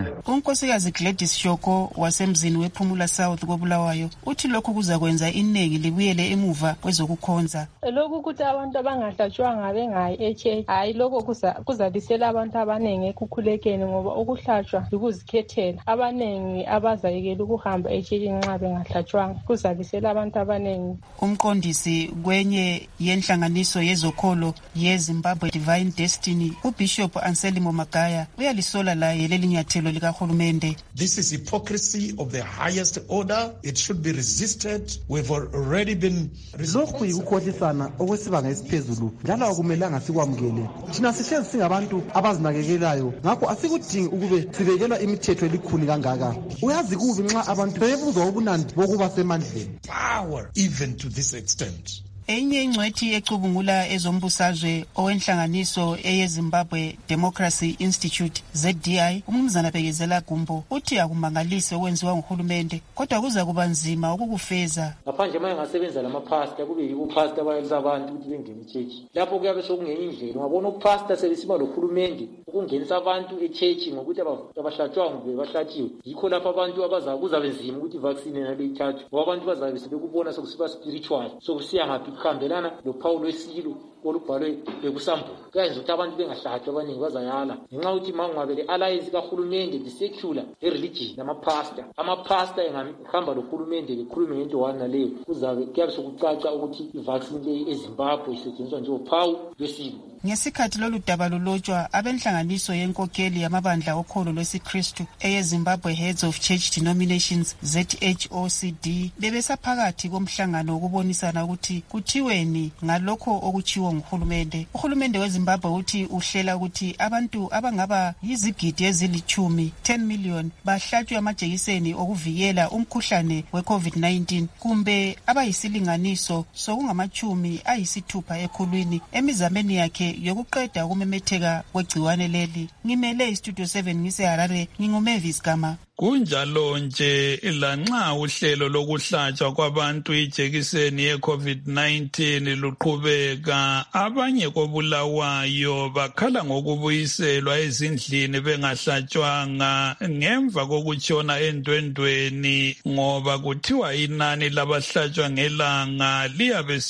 unkosikazi Gladys Shoko wasemzini wePhumula South koBulawayo uthi lokhu kuzakwenza iningi libuyele emuva kwezokukhonza.
Lokhu ukuthi abantu abangahlatshwanga bengayi eChurch hayi lokho kuzabisela abantu abaningi ekukhulekeni ngoba ukuhlatshwa ukuzikhethela. Abaningi abazayekela ukuhamba eChurch nxa bengahlatshwanga kuzabisela abantu abaningi.
Umqondisi kwenye yenhlanganiso yezokholo yeZimbabwe Divine Destiny uBishop Anselmo Magaya uyalisola laye leli nyathelo likahulumende.
This is hypocrisy of the highest order. It should be resisted. We've already been
lokhu yikukhohlisana okwesibanga esiphezulu njalo akumelanga sikwamukele. Thina sihlezi singabantu abazinakekelayo ngakho asikudingi ukube sibekelwa imithetho elikhuni kangaka. Uyazi kubi nxa abantu bebuzwa ubunandi bokuba semandleni.
Power even to this extent.
Enye ingcwethi ecubungula ezombusazwe owenhlanganiso eyeZimbabwe Democracy Institute Z D I umnumzana Bekezela Gumbo uthi akumangalise okwenziwa nguhulumende kodwa kuza kuba nzima ukukufeza.
Ngaphandle manje ngasebenza lamapastor kube yibo pastor abayelisa abantu ukuthi bengene eChurch. Lapho kuyabe sokungenye indlela ungabona upastor sebesiba lokhulumende ukungenisa abantu eChurch ngokuthi abashlatshwanga kube bahlatshiwe. Yikho lapho abantu abaza kuzabe nzima ukuthi vaccine nale ithathwe ngoba abantu bazabe sebekubona sokusiba spiritual sokusiya ngaphi kuhambelana loPawulo wesilo olubhalwe bekusambulo kanje ukuthi abantu bengahlatshwa abaningi bazayala ngenxa ukuthi mangwabele alliance kahulumende the secular religion namapastor amapastor engahamba lohulumende bekhulume ngento wana leyo kuzabe kuyabe sokucaca ukuthi ivaccine le eZimbabwe isetshenziswa njengophawu lwesilo.
Ngesikhathi lolu daba lulotshwa abenhlanganiso yenkokheli yamabandla okholo lwesiKristu eyeZimbabwe Heads of Church Denominations Z H O C D bebesaphakathi komhlangano wokubonisana ukuthi kuthiweni ngalokho okuchiwo nguhulumende. Uhulumende weZimbabwe uthi uhlela ukuthi abantu abangaba yizigidi ezilichumi ten million bahlatshwe amajekiseni okuvikela umkhuhlane weCovid nineteen kumbe abayisilinganiso sokungamachumi ayisithupha ekhulwini emizameni yakhe yokuqeda ukumemetheka kwegciwane leli. Ngimele iStudio seven ngiseHarare nginguMavis Gama.
Kunjalo nje lanxa uhlelo lokuhlatshwa kwabantu ijekiseni ye-COVID nineteen luqhubeka, abanye koBulawayo bakhala ngokubuyiselwa ezindlini bengahlatshwanga ngemva kokutshona endwendweni ngoba kuthiwa inani labahlatshwa ngelanga liyabe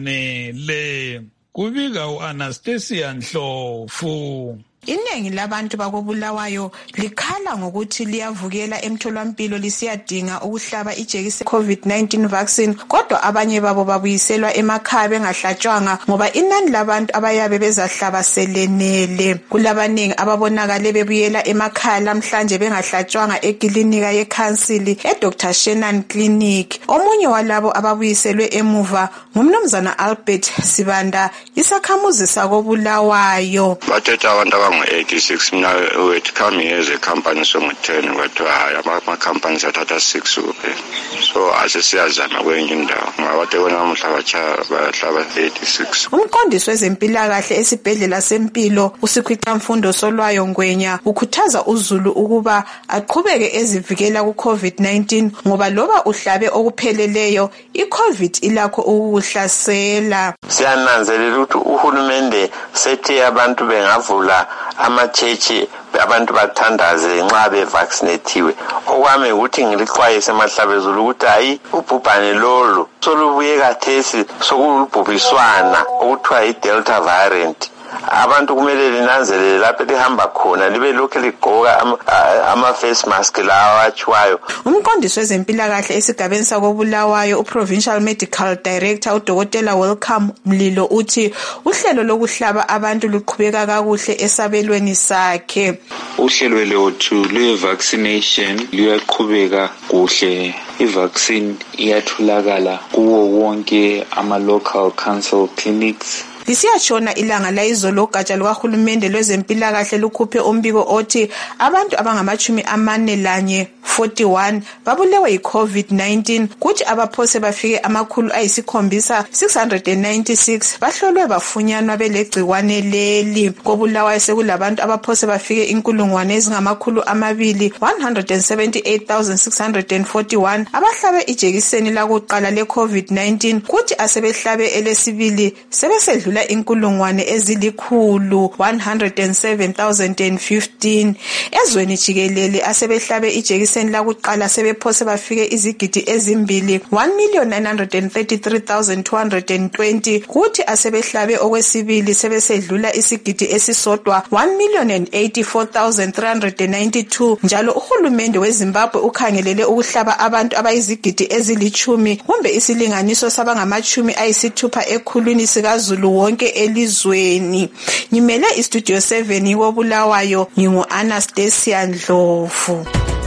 selanele. Kubika u-Anastasia Ndlovu.
Iningi labantu bakoBulawayo likhala ngokuthi liyavukela emtholampilo lisiyadinga ukuhlaba ijekiseni COVID nineteen vaccine kodwa abanye babo babuyiselwa emakhaya bengahlatshwanga ngoba inani labantu abayabe bezahlaba selenele. Kulabaningi ababonakale bebuyela emakhaya namhlanje bengahlatshwanga eklinika yeCouncil eDr Shannon Clinic. Omunye walabo ababuyiselwe emuva ngumnumzana Albert Sibanda isakhamuzi sakoBulawayo.
Bathetha abantu eighty-six mina wethu come here as a company songu-ten kwathiwa hayi ama-companies athatha six kuphela so asesiyazama kwenye indawo ngabade bona namuhla bahlaba thirty-six.
Umqondisi wezempilakahle esibhedlela sempilo uSikhwicamfundo Solwayo Ngwenya ukhuthaza uZulu ukuba aqhubeke ezivikela ku-COVID nineteen ngoba loba uhlabe okupheleleyo i-COVID ilakho ukukuhlasela.
Siyananzelela ukuthi uhulumende sethe abantu bengavula amachechi abantu bathandaze nxa bevaccinatiwe. Okwami ukuthi ngilixwayise emahlabezulu ukuthi hayi ubhubhane lolu solubuye kathesi sokulubhubhiswana okuthiwa i-Delta variant. Abantu kumele linanzelele lapho lihamba khona libe lokhu ligqoka ama-face mask lawa achiwayo.
Umqondisi wezempilakahle esigabeni sakoBulawayo uProvincial Medical Director uDokotela Welcome Mlilo uthi uhlelo lokuhlaba abantu luqhubeka kakuhle esabelweni sakhe.
Uhlelo lwethu lwe-vaccination luyaqhubeka kuhle. I-vaccine iyatholakala kuwo wonke ama-local council clinics.
Lisiyashona ilanga layizolo ugatsha lukahulumende lwezempilakahle lukhuphe umbiko othi abantu abangamachumi amane lanye forty-one babulewe yi-COVID nineteen kuthi abaphose bafike amakhulu ayisikhombisa six hundred ninety-six bahlolwe bafunyanwa belegciwane leli. KoBulawayo sekulabantu abaphose bafike inkulungwane ezingamakhulu amabili one hundred seventy-eight thousand six hundred forty-one abahlabe ijekiseni lakuqala le-COVID nineteen kuthi asebehlabe elesibili sebesedlula abadlula inkulungwane ezilikhulu one hundred seven thousand fifteen. Ezweni jikelele asebehlabe ijekiseni lakuqala sebephose bafike izigidi ezimbili one million nine hundred thirty-three thousand two hundred twenty, kuthi asebehlabe okwesibili sebesedlula isigidi esisodwa one million eighty-four thousand three hundred ninety-two. Njalo uhulumende weZimbabwe ukhangelele ukuhlaba abantu abayizigidi ezilichumi kumbe isilinganiso sabangamachumi ayisithupha ekhulwini sikazulu wonke elizweni. Ngimele istudio seven koBulawayo, ngingu Anastasia Ndlovu.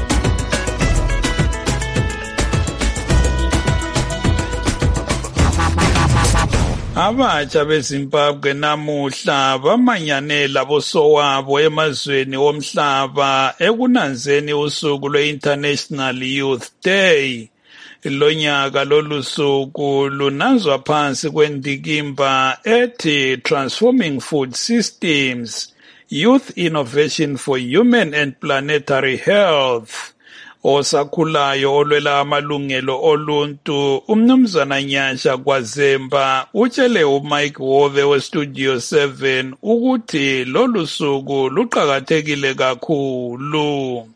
Abatsha beZimbabwe namuhla bamanyane labosowabo emazweni womhlaba ekunanzeni usuku lwe-International Youth Day. Lonyaka lolusuku lunanzwa phansi kwendikimba ethi Transforming Food Systems, Youth Innovation for Human and Planetary Health. Osakhulayo olwela amalungelo oluntu umnumzana Nyasha Kwazemba utshele uMike Wove weStudio seven ukuthi lolu suku luqakathekile kakhulu.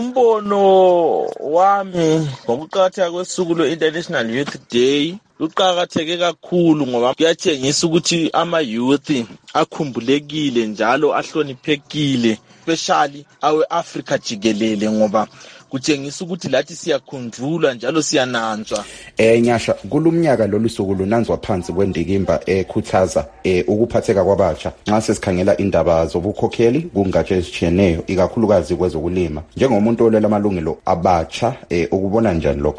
Umbono wami ngokuqakatheka kwesuku lwe-International Youth Day luqakatheke kakhulu ngoba kuyatshengisa ukuthi ama-youth akhumbulekile njalo ahloniphekile, especially awe-Africa jikelele, ngoba kutshengisa ukuthi lathi siyakhunjulwa njalo siyananzwa.
Eh Nyasha, kulumnyaka lolu suku lunanzwa phansi kwendikimba ekhuthaza eh ukuphatheka kwabatsha nxa sesikhangela indaba zobukhokheli kungatshe ezitshiyeneyo ikakhulukazi kwezokulima. Njengomuntu olela amalungelo abatsha eh ukubona njani lokho?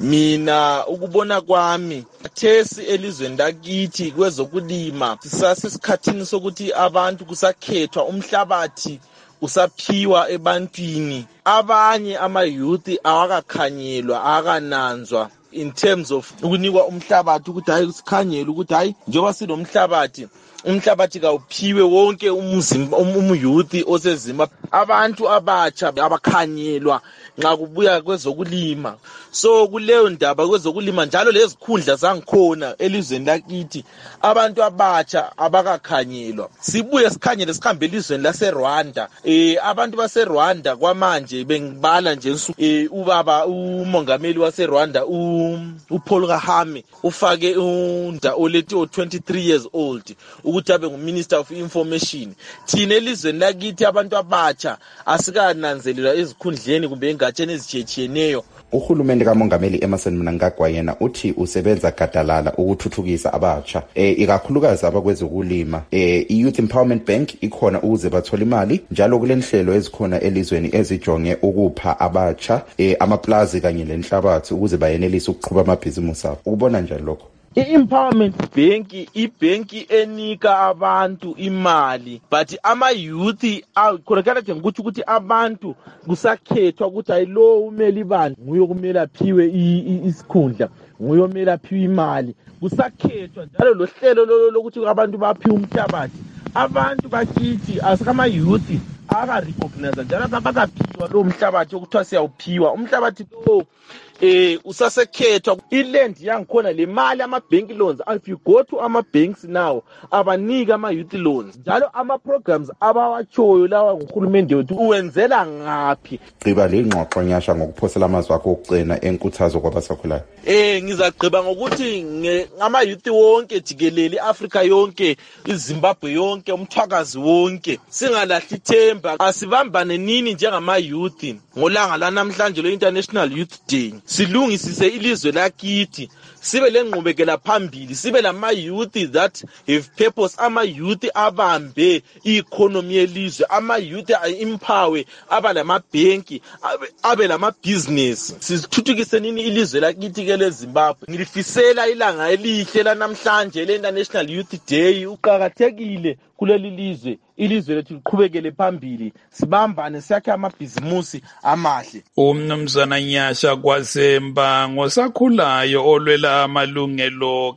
Mina ukubona kwami thesi elizweni lakithi kwezokulima sisasesikhathini sokuthi abantu kusakhethwa umhlabathi usaphiwa ebantwini. Abanye ama-youth awakakhanyelwa, akananzwa in terms of ukunikwa umhlabathi ukuthi hayi sikhanyele ukuthi hayi njengoba sinomhlabathi umhlabathi kawuphiwe wonke umzimba umyouth oseZimbabwe. Abantu abatsha abakhanyelwa nxa kubuya kwezokulima. So kuleyo ndaba kwezokulima njalo lezikhundla zangikhona elizweni lakithi abantu abatsha abakakhanyelwa. Sibuye sikhanyele sikhambe elizweni laseRwanda. Eh abantu baseRwanda kwamanje bengibala nje eh ubaba umongameli waseRwanda uPaul Kagame ufake unda olethi o twenty-three years old ukuthi abe nguminister of information. Thina elizweni lakithi abantu abatsha asikananzelelwa ezikhundleni kumbe engatsheni ezitshiyeneyo.
Uhulumende kaMongameli Emmerson Mnangagwa yena uthi usebenza gadalala ukuthuthukisa abatsha eh ikakhulukazi abakwezokulima. Eh iYouth Empowerment Bank ikhona ukuze bathole imali njalo kulenhlelo ezikhona elizweni ezijonge ukupha abatsha eh amaplazi kanye lenhlabathi ukuze bayenelise ukuqhuba amabhizimusi abo. Ukubona njani lokho?
I-Empowerment Bank ibhenki enika abantu imali, but ama-youth khonakala nje ukuthi ukuthi abantu kusakhethwa ukuthi ayilo umeli ibani nguye kumele aphiwe isikhundla, nguye kumele aphiwe imali. Kusakhethwa njalo lo hlelo lokuthi abantu baphiwe umhlabathi. Abantu bakithi asikama-youth aka-recognize njalo abakaphiwa lo mhlabathi okuthiwa siyawuphiwa. Umhlabathi lo eh usasekhethwa iland yangikhona le mali ama-bank loans. If you go to ama-banks now abanika ama-youth loans njalo ama-programs abawatshoyo lawa nguhulumende wethu uwenzela ngaphi.
Gqiba le ngxoxo Nyasha ngokuphosela amazwi akho okugcina enkuthazo kwabasakhulayo.
Eh ngizagqiba ngokuthi ngama-youth wonke jikelele iAfrica yonke, iZimbabwe yonke, umthwakazi wonke singalahli ithemba, asibambane nini njengama-youth ngolanga lanamhlanje lo-International Youth Day. Silungisise ilizwe lakithi, sibe lenqubekela phambili, sibe lama-youth that have purpose, ama-youth abambe i-economy yelizwe, ama-youth empower, aba lamabhenki, abe lamabhizinesi. Sithuthukise nini ilizwe lakithi ke leZimbabwe. Ngilifisela ilanga elihle lanamhlanje le-International Youth Day. Uqakathekile kuleli lizwe, ilizwe lethu liqhubekele phambili, sibambane sakhe amabhizimusi amahle.
Umnumzana Nyasha Kwazemba ngosakhulayo olwela amalungelo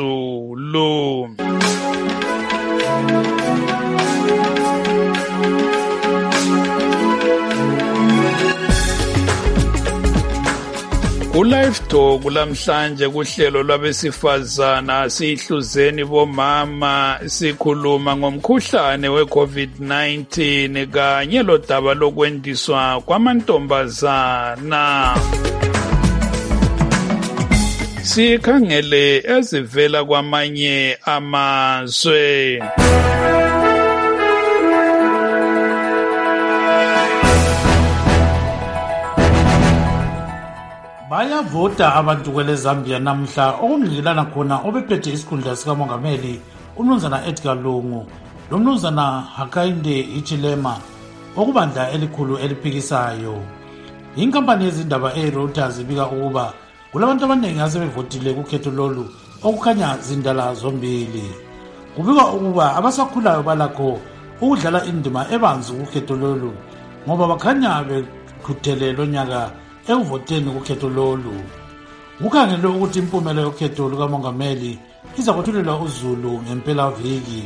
kaZulu. ulive talk lamhlanje kuhlelo lwabesifazana sihluzeni bomama sikhuluma ngomkhuhlane we-covid nineteen kanye lodaba lokwendiswa kwamantombazana. Sikhangele ezivela kwamanye amazwe.
Bayavota abantu kwele Zambia namhla okungikelana khona obephethe isikhundla sikamongameli umnumzana Edgar Lungu lomnumzana Hakainde Hichilema okubandla elikhulu eliphikisayo. Inkampani yezindaba eReuters ibika ukuba kulabantu abaningi asebevotile kukhetho lolu okukhanya zindala zombili. Kubikwa ukuba abasakhulayo balakho ukudlala indima ebanzi kukhetho lolu ngoba bakhanya bekhuthele lonyaka ekuvoteni kukhetho lolu. Kukhangelwe ukuthi impumela yokhetho lukamongameli iza kwethulelwa uZulu ngempela viki.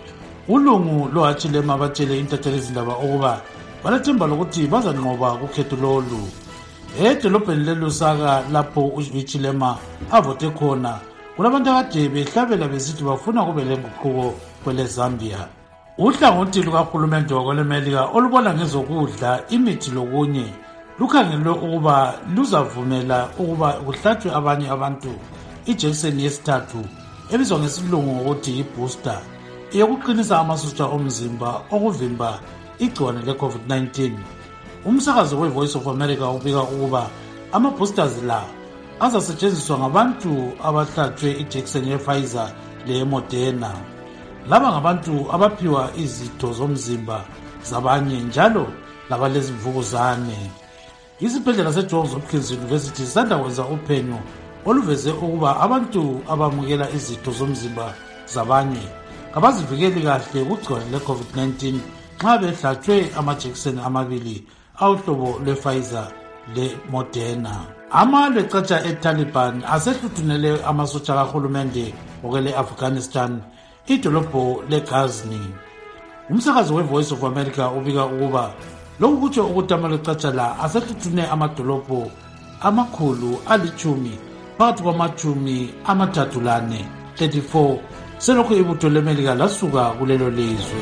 uLungu loHachilema batshele intatheli izindaba ukuba balathemba lokuthi bazanqoba kukhetho lolu. Edolobheni leLusaka lapho uHachilema avote khona kulabantu akade behlabela besithi bafuna kube lenguquko kwele Zambia. Uhlangothi lukahulumende wakwelemelika olubona ngezokudla imithi lokunye lukhangelwe ukuba luzavumela ukuba kuhlatshwe abanye abantu ijekiseni yesithathu ebizwa ngesilungu ngokuthi yi-booster eyokuqinisa amasotsha omzimba okuvimba igciwane le-covid nineteen. Umsakazo we-Voice of America ubika ukuba ama-boosters la azasetshenziswa ngabantu abahlatshwe ijekiseni ye-Pfizer le-Moderna. Laba ngabantu abaphiwa izitho zomzimba zabanye njalo labalezimvukuzane. Isibhedlela seJohns Hopkins University sisanda kwenza uphenyo oluveze ukuba abantu abamukela izitho zomzimba zabanye kabazivikeli kahle kugciwane le-covid nineteen nxa behlatshwe amajekiseni amabili awuhlobo lwe-Pfizer le-Moderna. Amalwe catsha e-Taliban asehluthunele amasotsha kahulumende okwele-Afghanistan idolobho le-Ghazni. Umsakazo we-Voice of America ubika ukuba lokhu kutsho ukuthi amalwe catsha la asehluthune amadolobho amakhulu alichumi phakathi kwamachumi amathathu lane thirty-four selokhu ibutho lemelika lasuka kulelo lizwe.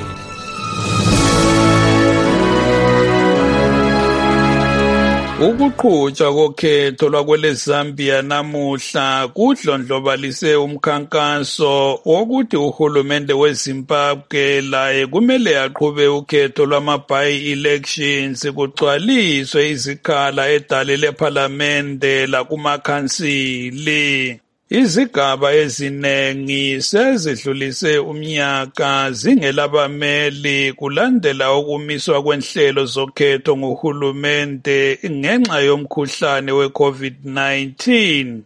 Ukuqhutshwa kokhetho lwakwele Zambia namuhla kudlondlobalise umkhankaso wokuthi uhulumende weZimbabwe laye kumele aqhube ukhetho lwama-by-elections kugcwaliswe izikhala edale lephalamende lakumakhansili. Izigaba ezinengi sezidlulise umnyaka zingelabameli kulandela ukumiswa kwenhlelo zokhetho nguhulumende ngenxa yomkhuhlane we-covid nineteen.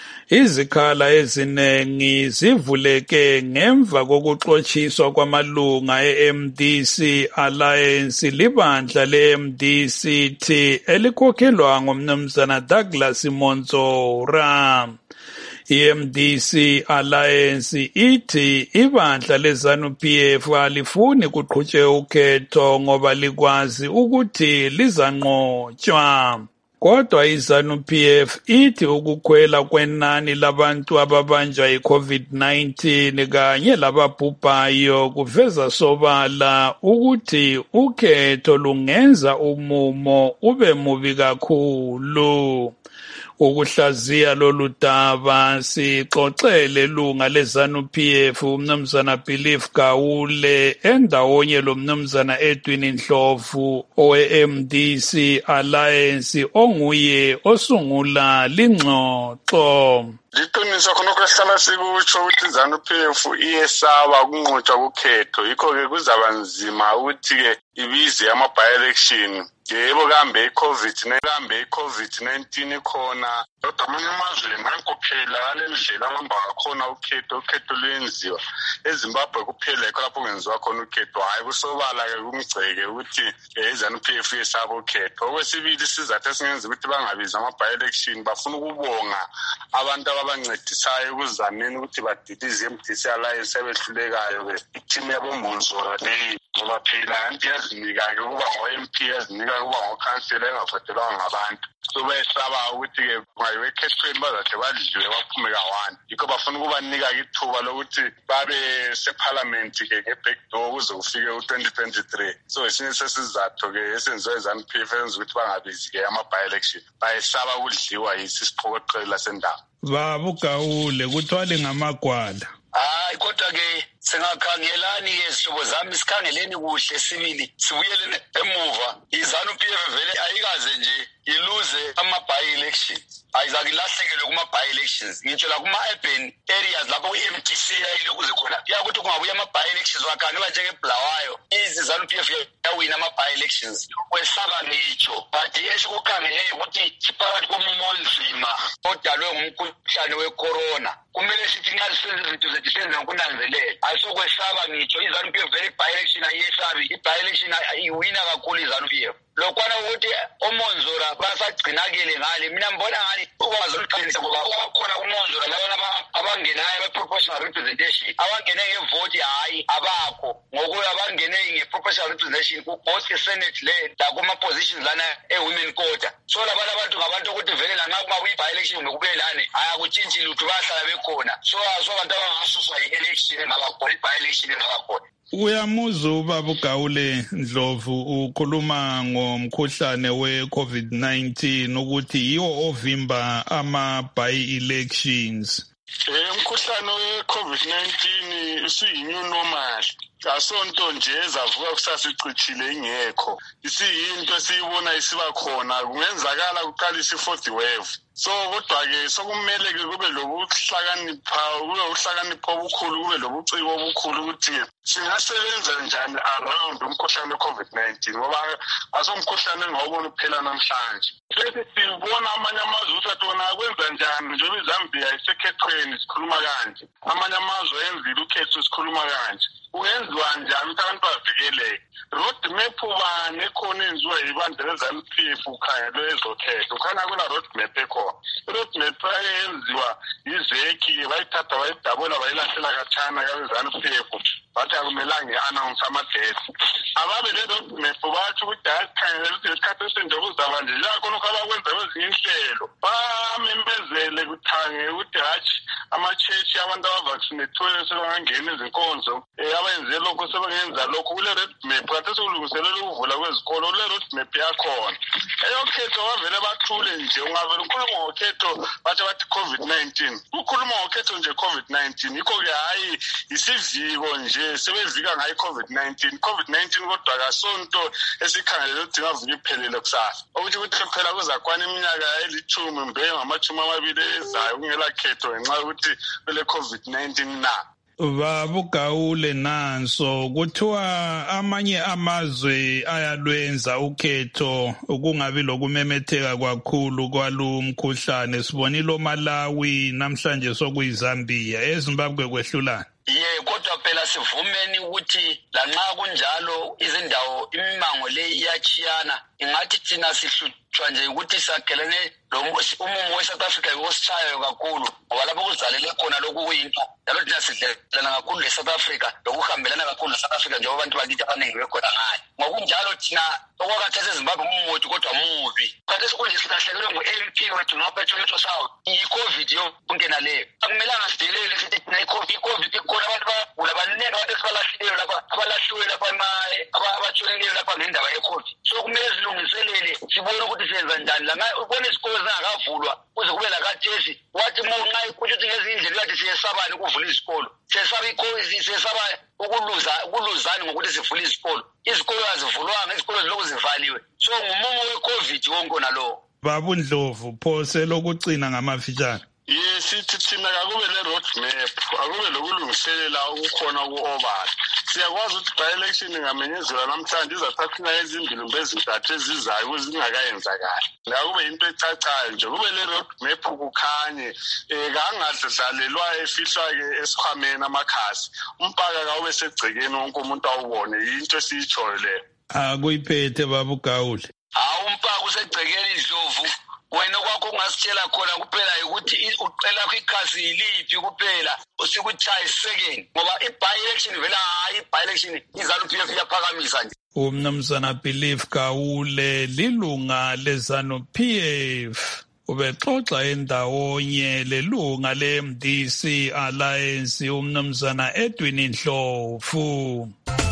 Izikhala ezinengi zivuleke ngemva kokuxotshiswa kwamalunga e-M D C Alliance libandla le-M D C T elikhokhelwa ngumnumzana Douglas Monzora. I-M D C Alliance ithi ibandla le-ZANU-P F alifuni kuqhutshwe ukhetho ngoba likwazi ukuthi lizanqotshwa. Kodwa i-ZANU-P F ithi ukukhwela kwenani labantu ababanjwa yi-covid nineteen kanye lababhubhayo kuveza sobala ukuthi ukhetho lungenza umumo ube mubi kakhulu. Ukuhlaziya lolu daba sixoxele lunga le-ZANU-P F umnumzana Belief Gawule endawonye lo mnumzana Edwin Ndlovu owe-M D C Alliance onguye osungula lingxoxo.
Liqiniso khonokho esihlala sikutsho ukuthi i-ZANU-P F iyesaba ukunqotshwa kukhetho, yikho-ke kuzaba nzima ukuthi-ke ibize ama-by-election. Yebo kambe i-COVID kambe i-COVID nineteen ikhona kodwa amanye amazwe nankophela ngale ndlela ahamba ngakhona ukhetho ukhetho luyenziwa. eZimbabwe kuphela yikho lapho kungenziwa khona ukhetho, hayi kusobala-ke kumgceke ukuthi i-ZANU-P F yesaba ukhetho. Okwesibili isizathu esingenza ukuthi bangabizi ama-by-election bafuna ukubonga abantu ababancedisayo ekuzameni ukuthi badilize i-M D C Alliance ebehlulekayo-ke ithimu yaboMonzora leyi ngoba phela anti yazinika-ke ukuba ngo-M P yazinika
bafuna ukuba ngokhansela engafatelwanga ngabantu. So bayesaba ukuthi-ke ngayiwe ekhethweni bazade badliwe baphume ka-one. Yikho bafuna ukubanika-ke ithuba lokuthi babe sephalamenti-ke nge-backdoor ukuze kufike u-twenty twenty-three. So esinye sesizathu-ke esenziwe i-ZANU P F enza ukuthi bangabizi-ke ama-by-election. Bayesaba ukudliwa yisi siphokoqela sendawo.
Babugawule kuthiwa ngamagwala.
Hayi kodwa ke singakhangelani ke sihlobo zami sikhangeleni kuhle sibili sibuyele emuva i-ZANU P F vele ayikaze nje iluze ama-by-elections ayizakilahlekelwe kuma-by-elections ngitsho la kuma-urban areas lapho i-M D C yayilokuze khona yakuthi kungabuya ama-by-elections wakhangela njengebulawayo i-ZANU P F yawina ama-by-elections kwesaba ngitsho but esikukhangeleyo ukuthi siphakathi komumo onzima odalwe ngumkhuhlane we-corona kumele sithi nxa sisenze izinto zethu senze ngokunanzelela ayisokwesaba ngitsho i-ZANU P F vele i-by-election ayiyesabi i-by-election iwina kakhulu i-ZANU P F lokwana ukuthi omonzora basagcinakele ngale mina mbona ngani ukwazi ukuqinisa ngoba khona umonzora laba abangenayo be-proportional representation abangene ngevoti hayi abakho ngokuya abangene nge-proportional representation ku-both senate le lakuma-positions lana e-women quota so labana abantu ngabantu ukuthi vele lanxa kungabuya i-by-election ngokube lane hhayi akutshintshi lutho bayahlala bekhona so so abantu abangasuswa i-election engabakhona i-by-election engabakhona.
Uyamuza ubaba uGawule Ndlovu ukhuluma ngomkhuhlane we-COVID nineteen ukuthi yiwo ovimba ama-by-elections.
Umkhuhlane we-COVID nineteen usuyi-new normal. Asonto nje ezavuka kusasa icithile ingekho. Isiyinto esiyibona isiba khona kungenzakala kuqalisa i-fourth wave. So kodwa-ke sokumele-ke kube lobuhlakanipha kube uhlakanipha obukhulu kube lobuciko obukhulu ukuthi-ke singasebenza njani around umkhuhlane we-COVID nineteen ngoba asomkhuhlane engawubona kuphela namhlanje. Bese sibona amanye amazwe ukuthi wona akwenza njani njengoba iZambia isekhethweni sikhuluma kanje. Amanye amazwe enzile ukhetho sikhuluma kanje. Uyenziwa njani ukuthi abantu bavikeleke? Road map bani ekhona enziwa yibandla le-ZANU P F ukhangelwe ezokhetho. Ukhanya kuna road map ekhona. I-road map eyenziwa yizeki bayithatha bayidabula bayilahlela kathana kabe-ZANU P F bathi akumelanga i-announce ama-date. Ababe le-road map batsho ukuthi hayi sikhangelela ukuthi ngesikhathi esinje kuzaba nje njengakhonokho abakwenza kwezinye inhlelo bamemezele kuthange ukuthi hatshi ama-church abantu abavaccinathiweyo sebangangena izinkonzo abenze lokho sebengenza lokho kule road map kade sekulungiselela ukuvula kwezikolo kule road map yakhona eyokhetho bavele bathule nje ungavele ukhuluma ngokhetho bathi bathi COVID nineteen ukhuluma ngokhetho nje COVID nineteen yikho-ke hhayi isiviko nje sebevika ngayo i-COVID nineteen COVID nineteen kodwa kasonto esikhangelele ukuthi ingavuka iphelele kusasa ukuthi ukuthi phela kuzakwana iminyaka elithumi mbe ngamachumi amabili ezayo kungela khetho ngenxa yokuthi kule COVID nineteen na.
Babugawule nanso kuthiwa amanye amazwe ayalwenza ukhetho ukungabi lokumemetheka kakhulu kwalo mkhuhlane sibonile oMalawi namhlanje sokuyiZambia eZimbabwe kwehlulana.
Ye kodwa phela sivumeni ukuthi lanxa kunjalo izindawo imimango le iyachiyana ingathi thina sihlutshwa nje ukuthi sakhelene umumo we-South Africa yositshayayo kakhulu ngoba lapho kuzalele khona lokhu kuyinto njalo thina sidlelana kakhulu le-South Africa lokuhambelana kakhulu le-South Africa njengoba abantu bakithi abaningi bekhona ngayo ngokunjalo thina okwakhathesi eZimbabwe umumothi kodwa mubi khathesi kunje silahlekelwe ngu-A P wethu nopetroleto south i-COVID yonke naleyo akumelanga sidelele sithi thina i-COVID ikhona abantu bagula baningi abantu esibalahlileyo lapha abalahliwe lapha abatshoneleyo lapha ngendaba ye-COVID so kumele silungiselele sibone ukuthi siyenza njani lana ubone izikolo zingakavulwa kuze kube lakathesi wathi munxa kusho ukuthi ngezinye indlela kade siyesabani ukuvula izikolo siyesaba siyesaba ukuluza ukuluzani ngokuthi sivule izikolo izikolo azivulwanga izikolo zilokhu zivaliwe so ngumumo we-COVID wonke nalowo.
Baba Ndlovu phose lokucina ngamafitshane.
Yesithi thina akube le-road map akube lokulungiselela ukukhona ku-obala siyakwazi ukuthi by-election ingamenyezelwa namhlanje izathatha inyanga ezimbili mbe ezintathu ezizayo ukuze ingakayenzakali akube into ecacayo nje kube le-road map kukhanye um kangadlalelwa efihlwa-ke esikhwameni amakhasi umpaka kawube segcekeni wonke umuntu awubone yinto esiyitshoyo leyo.
Akuyiphethe Baba uGawule.
Hawu umpaka usegcekeni Ndlovu wena kwakho ungasitshela khona kuphela ukuthi uqela kwikhasi yiliphi kuphela usikuthaya second ngoba i-by-election vele hayi i-by-election iZANU P F iyaphakamisa nje
Umnumzana Belief Gawule lilunga leZANU-P F ubexoxa endawonye lelunga le-M D C Alliance umnumzana Edwin Ndlovu.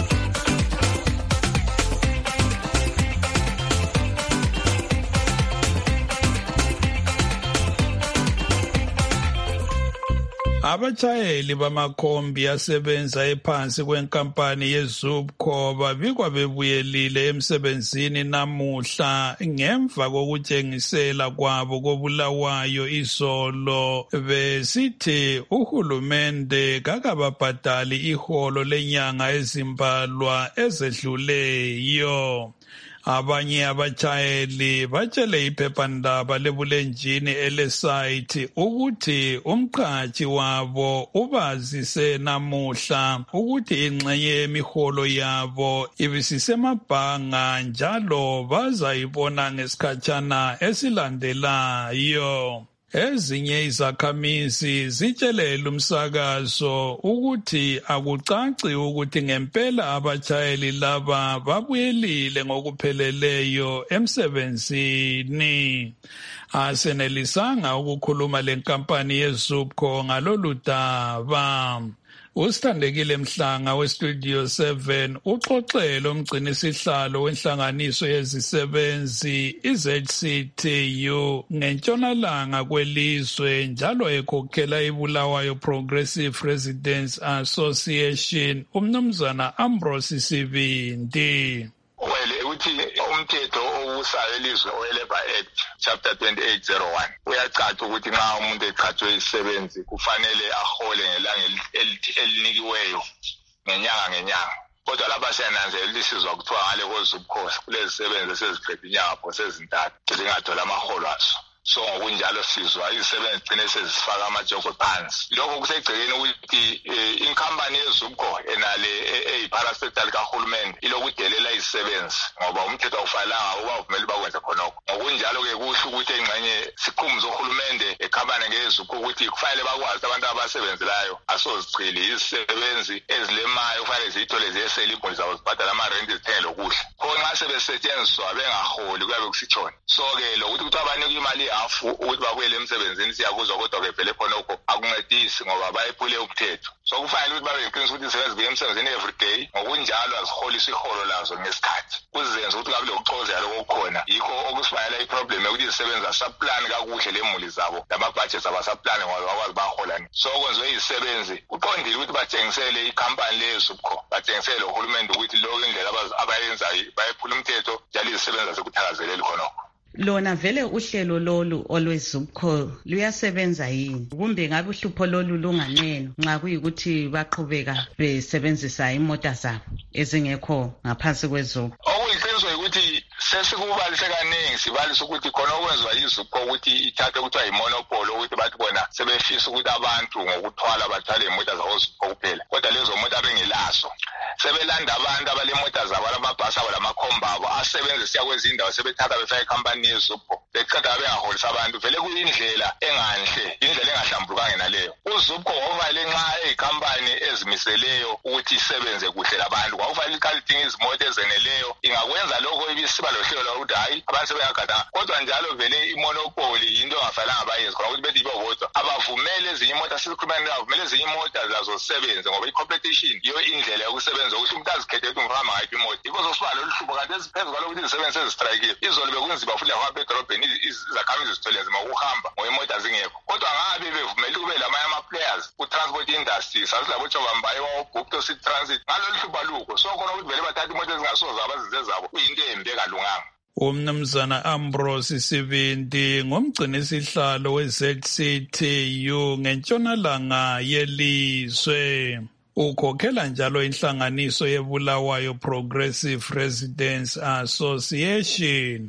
Abatshayeli bamakhombi asebenza ephansi kwenkampani yeZUBCO babikwa bebuyelile emsebenzini namuhla ngemva kokutshengisela kwabo kobulawayo izolo besithi uhulumende kakababhadali iholo lenyanga ezimbalwa ezedluleyo. Abanye abatshayeli batshele iphephandaba lebulenjini elesayithi ukuthi umqhatshi wabo ubazise namuhla ukuthi ingxenye yemiholo yabo ibisisemabhanga njalo bazayibona ngesikhatshana esilandelayo. Ezinye izakhamizi zitshelela umsakazo ukuthi akucaci ukuthi ngempela abatshayeli laba babuyelile ngokupheleleyo emsebenzini. Asenelisanga ukukhuluma lenkampani yeZUBCO ngalolu daba. Usithandekile Mhlanga weStudio seven uxoxele umgcinisihlalo wenhlanganiso yezisebenzi i-Z C T U ngentshonalanga kwelizwe njalo ekhokhela iBulawayo Progressive Residents Association umnumzana Ambrose Sibindi.
Well, uthi umthetho obusayo elizwe owe-Labour Act chapter twenty-eight oh one uyacaca ukuthi nxa umuntu eqhatshwe isisebenzi kufanele ahole ngelanga elinikiweyo ngenyanga ngenyanga. Kodwa lapha siyananzelela isizwa kuthiwa ngale koZUBCO kulezisebenzi eseziqeda inyanga phose ezintathu zingathola amaholo azo. So ngokunjalo sizwa izisebenzi gcine sezifaka amajogo phansi. Lokho kusegcekeni ukuthi inkampani yeZUBCO enale eyiparasector likahulumende ilokudelela izisebenzi ngoba umthetho awufalanga ubavumela bakwenza khonokho. Ngokunjalo-ke kusho ukuthi engxenye sikhumbuzo uhulumende ekhampani ngeZUBCO ukuthi kufanele bakwazi abantu abasebenzelayo asozichili izisebenzi ezilemayo kufanele ziyithole ziyesela imuli zabo zibhadala amarenti zithenge lokudla. Khona nxa sebesetshenziswa bengaholi kuyabe kusitshona. So-ke lokuthi kuthiwa banikwe imali afu ukuthi babuyele emsebenzini siyakuzwa kodwa ke phela khonokho akuncedisi ngoba bayephule umthetho. So kufanele ukuthi babe yiqiniso ukuthi isebenzi buye emsebenzini every day ngokunjalo aziholisa iholo lazo ngesikhathi. Kuzenza ukuthi kabe lokuxokozela lokukhona yikho okusibayela iproblem yokuthi izisebenzi asaplani kakuhle lemuli zabo lama-budgets abasaplani ngoba bakwazi baholani. So kwenziwe izisebenzi kuqondile ukuthi batshengisele ikhampani leZUBCO batshengisele uhulumende ukuthi lokho indlela abayenzayo bayephula umthetho njalo izisebenzi azikuthakazeleli khonokho.
Lona vele uhlelo lolu olweZUBCO luyasebenza yini kumbe ngabe uhlupho lolu lunganeno nxa kuyikuthi baqhubeka besebenzisa imota zabo ezingekho ngaphansi kweZUBCO?
Okuyiqiniso ukuthi sesikubalise kaningi sibalisa ukuthi khona okwenziwa yiZUBCO ukuthi ithathe kuthiwa yimonopolo ukuthi bathi bona sebefisa ukuthi abantu ngokuthwala bathwale imota zabo ZUBCO kuphela kodwa lezo mota bengelazo. Sebelanda abantu abalemota zabo lamabhasi abo lamakhomba abo asebenze siya kwezindawo sebethatha befaka ikhampani yeZUBCO beqeda beyaholisa abantu. Vele kuyindlela enganhle indlela engahlambulukanga naleyo. uZUBCO ngokufanele nxa eyikhampani ezimiseleyo ukuthi isebenze kuhle labantu kwakufanele iqalidinga izimoto ezeneleyo ingakwenza lokho ibisiba lohlelo lokuthi hayi abantu sebeyagada. Kodwa njalo vele imonopoli yinto engafanelanga bayenze khona ukuthi bethi ibobodwa abavumele ezinye imota sikhulumeni abavumele ezinye imota lazo zisebenze ngoba i-competition yiyo indlela yokusebenza ukuthi umuntu azikhethe ukuthi ngihamba ngayiphi imota. Yikho sosiba lolu hlubo kanti eziphezu kwalokuthi izisebenzi sezistrayikile izolo bekunzima futhi lapha edolobheni izakhamizi zithole nzima ukuhamba ngoba imota zingekho. Kodwa ngabe bevumele kube lamanye ama-players ku-transport industry sazi labo Jovambaye wawo-Gupta City Transit ngalolu hlubo alukho. So khona ukuthi vele bathatha imota ezingasoza abazize zabo kuyinto embi engalunganga.
Umnumzana Ambrose Sibindi ngumgcinisihlalo we-Z C T U ngentshonalanga yelizwe. Ukhokhela njalo inhlanganiso yeBulawayo Progressive Residents Association.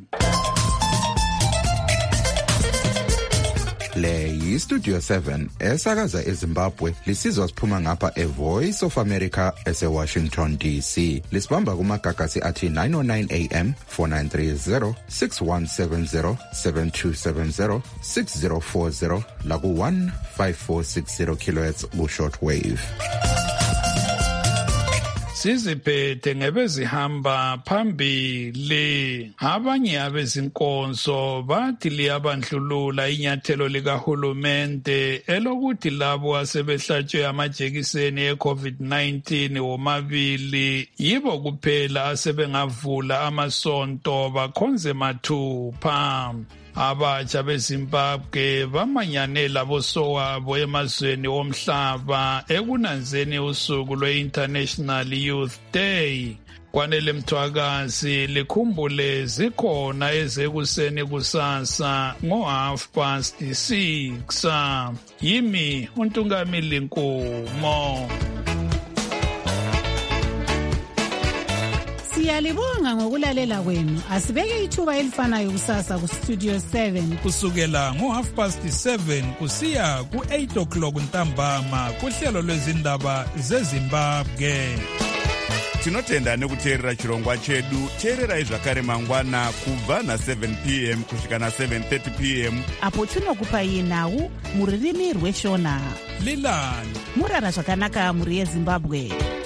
Le yiStudio seven esakaza eZimbabwe lisizwa siphuma ngapha eVoice of America eseWashington D C. Lisibamba kumagagasi athi nine oh nine A M, four nine three zero, six one seven zero, seven two seven zero, six zero four zero laku one five four six zero kilohertz ku shortwave.
siziphethe ngebezihamba phambili. Abanye abezinkonzo bathi liyabandlulula inyathelo likahulumente elokuthi labo asebehlatshwe amajekiseni e-COVID nineteen womabili yibo kuphela asebengavula amasonto bakhonze mathupha. Abatsha beZimbabwe bamanyane labosowabo emazweni omhlaba ekunanzeni usuku lwe-International Youth Day. Kwanele Mthwakazi likhumbule zikhona ezekuseni kusasa ngo half past six. Yimi uNtungamili Nkumo.
Siyalibonga ngokulalela kwenu. Asibeke ithuba elifanayo kusasa ku Studio seven
kusukela ngo half past seven kusiya ku eight o'clock ntambama kuhlelo lwezindaba zeZimbabwe.
Tinotenda nekuteerera chirongwa chedu. Teererai zvakare mangwana kubva na seven p m kusvika na seven thirty p m
apo tinokupai nhau muririmi rweshona.
Lilani
murara zvakanaka muri yeZimbabwe.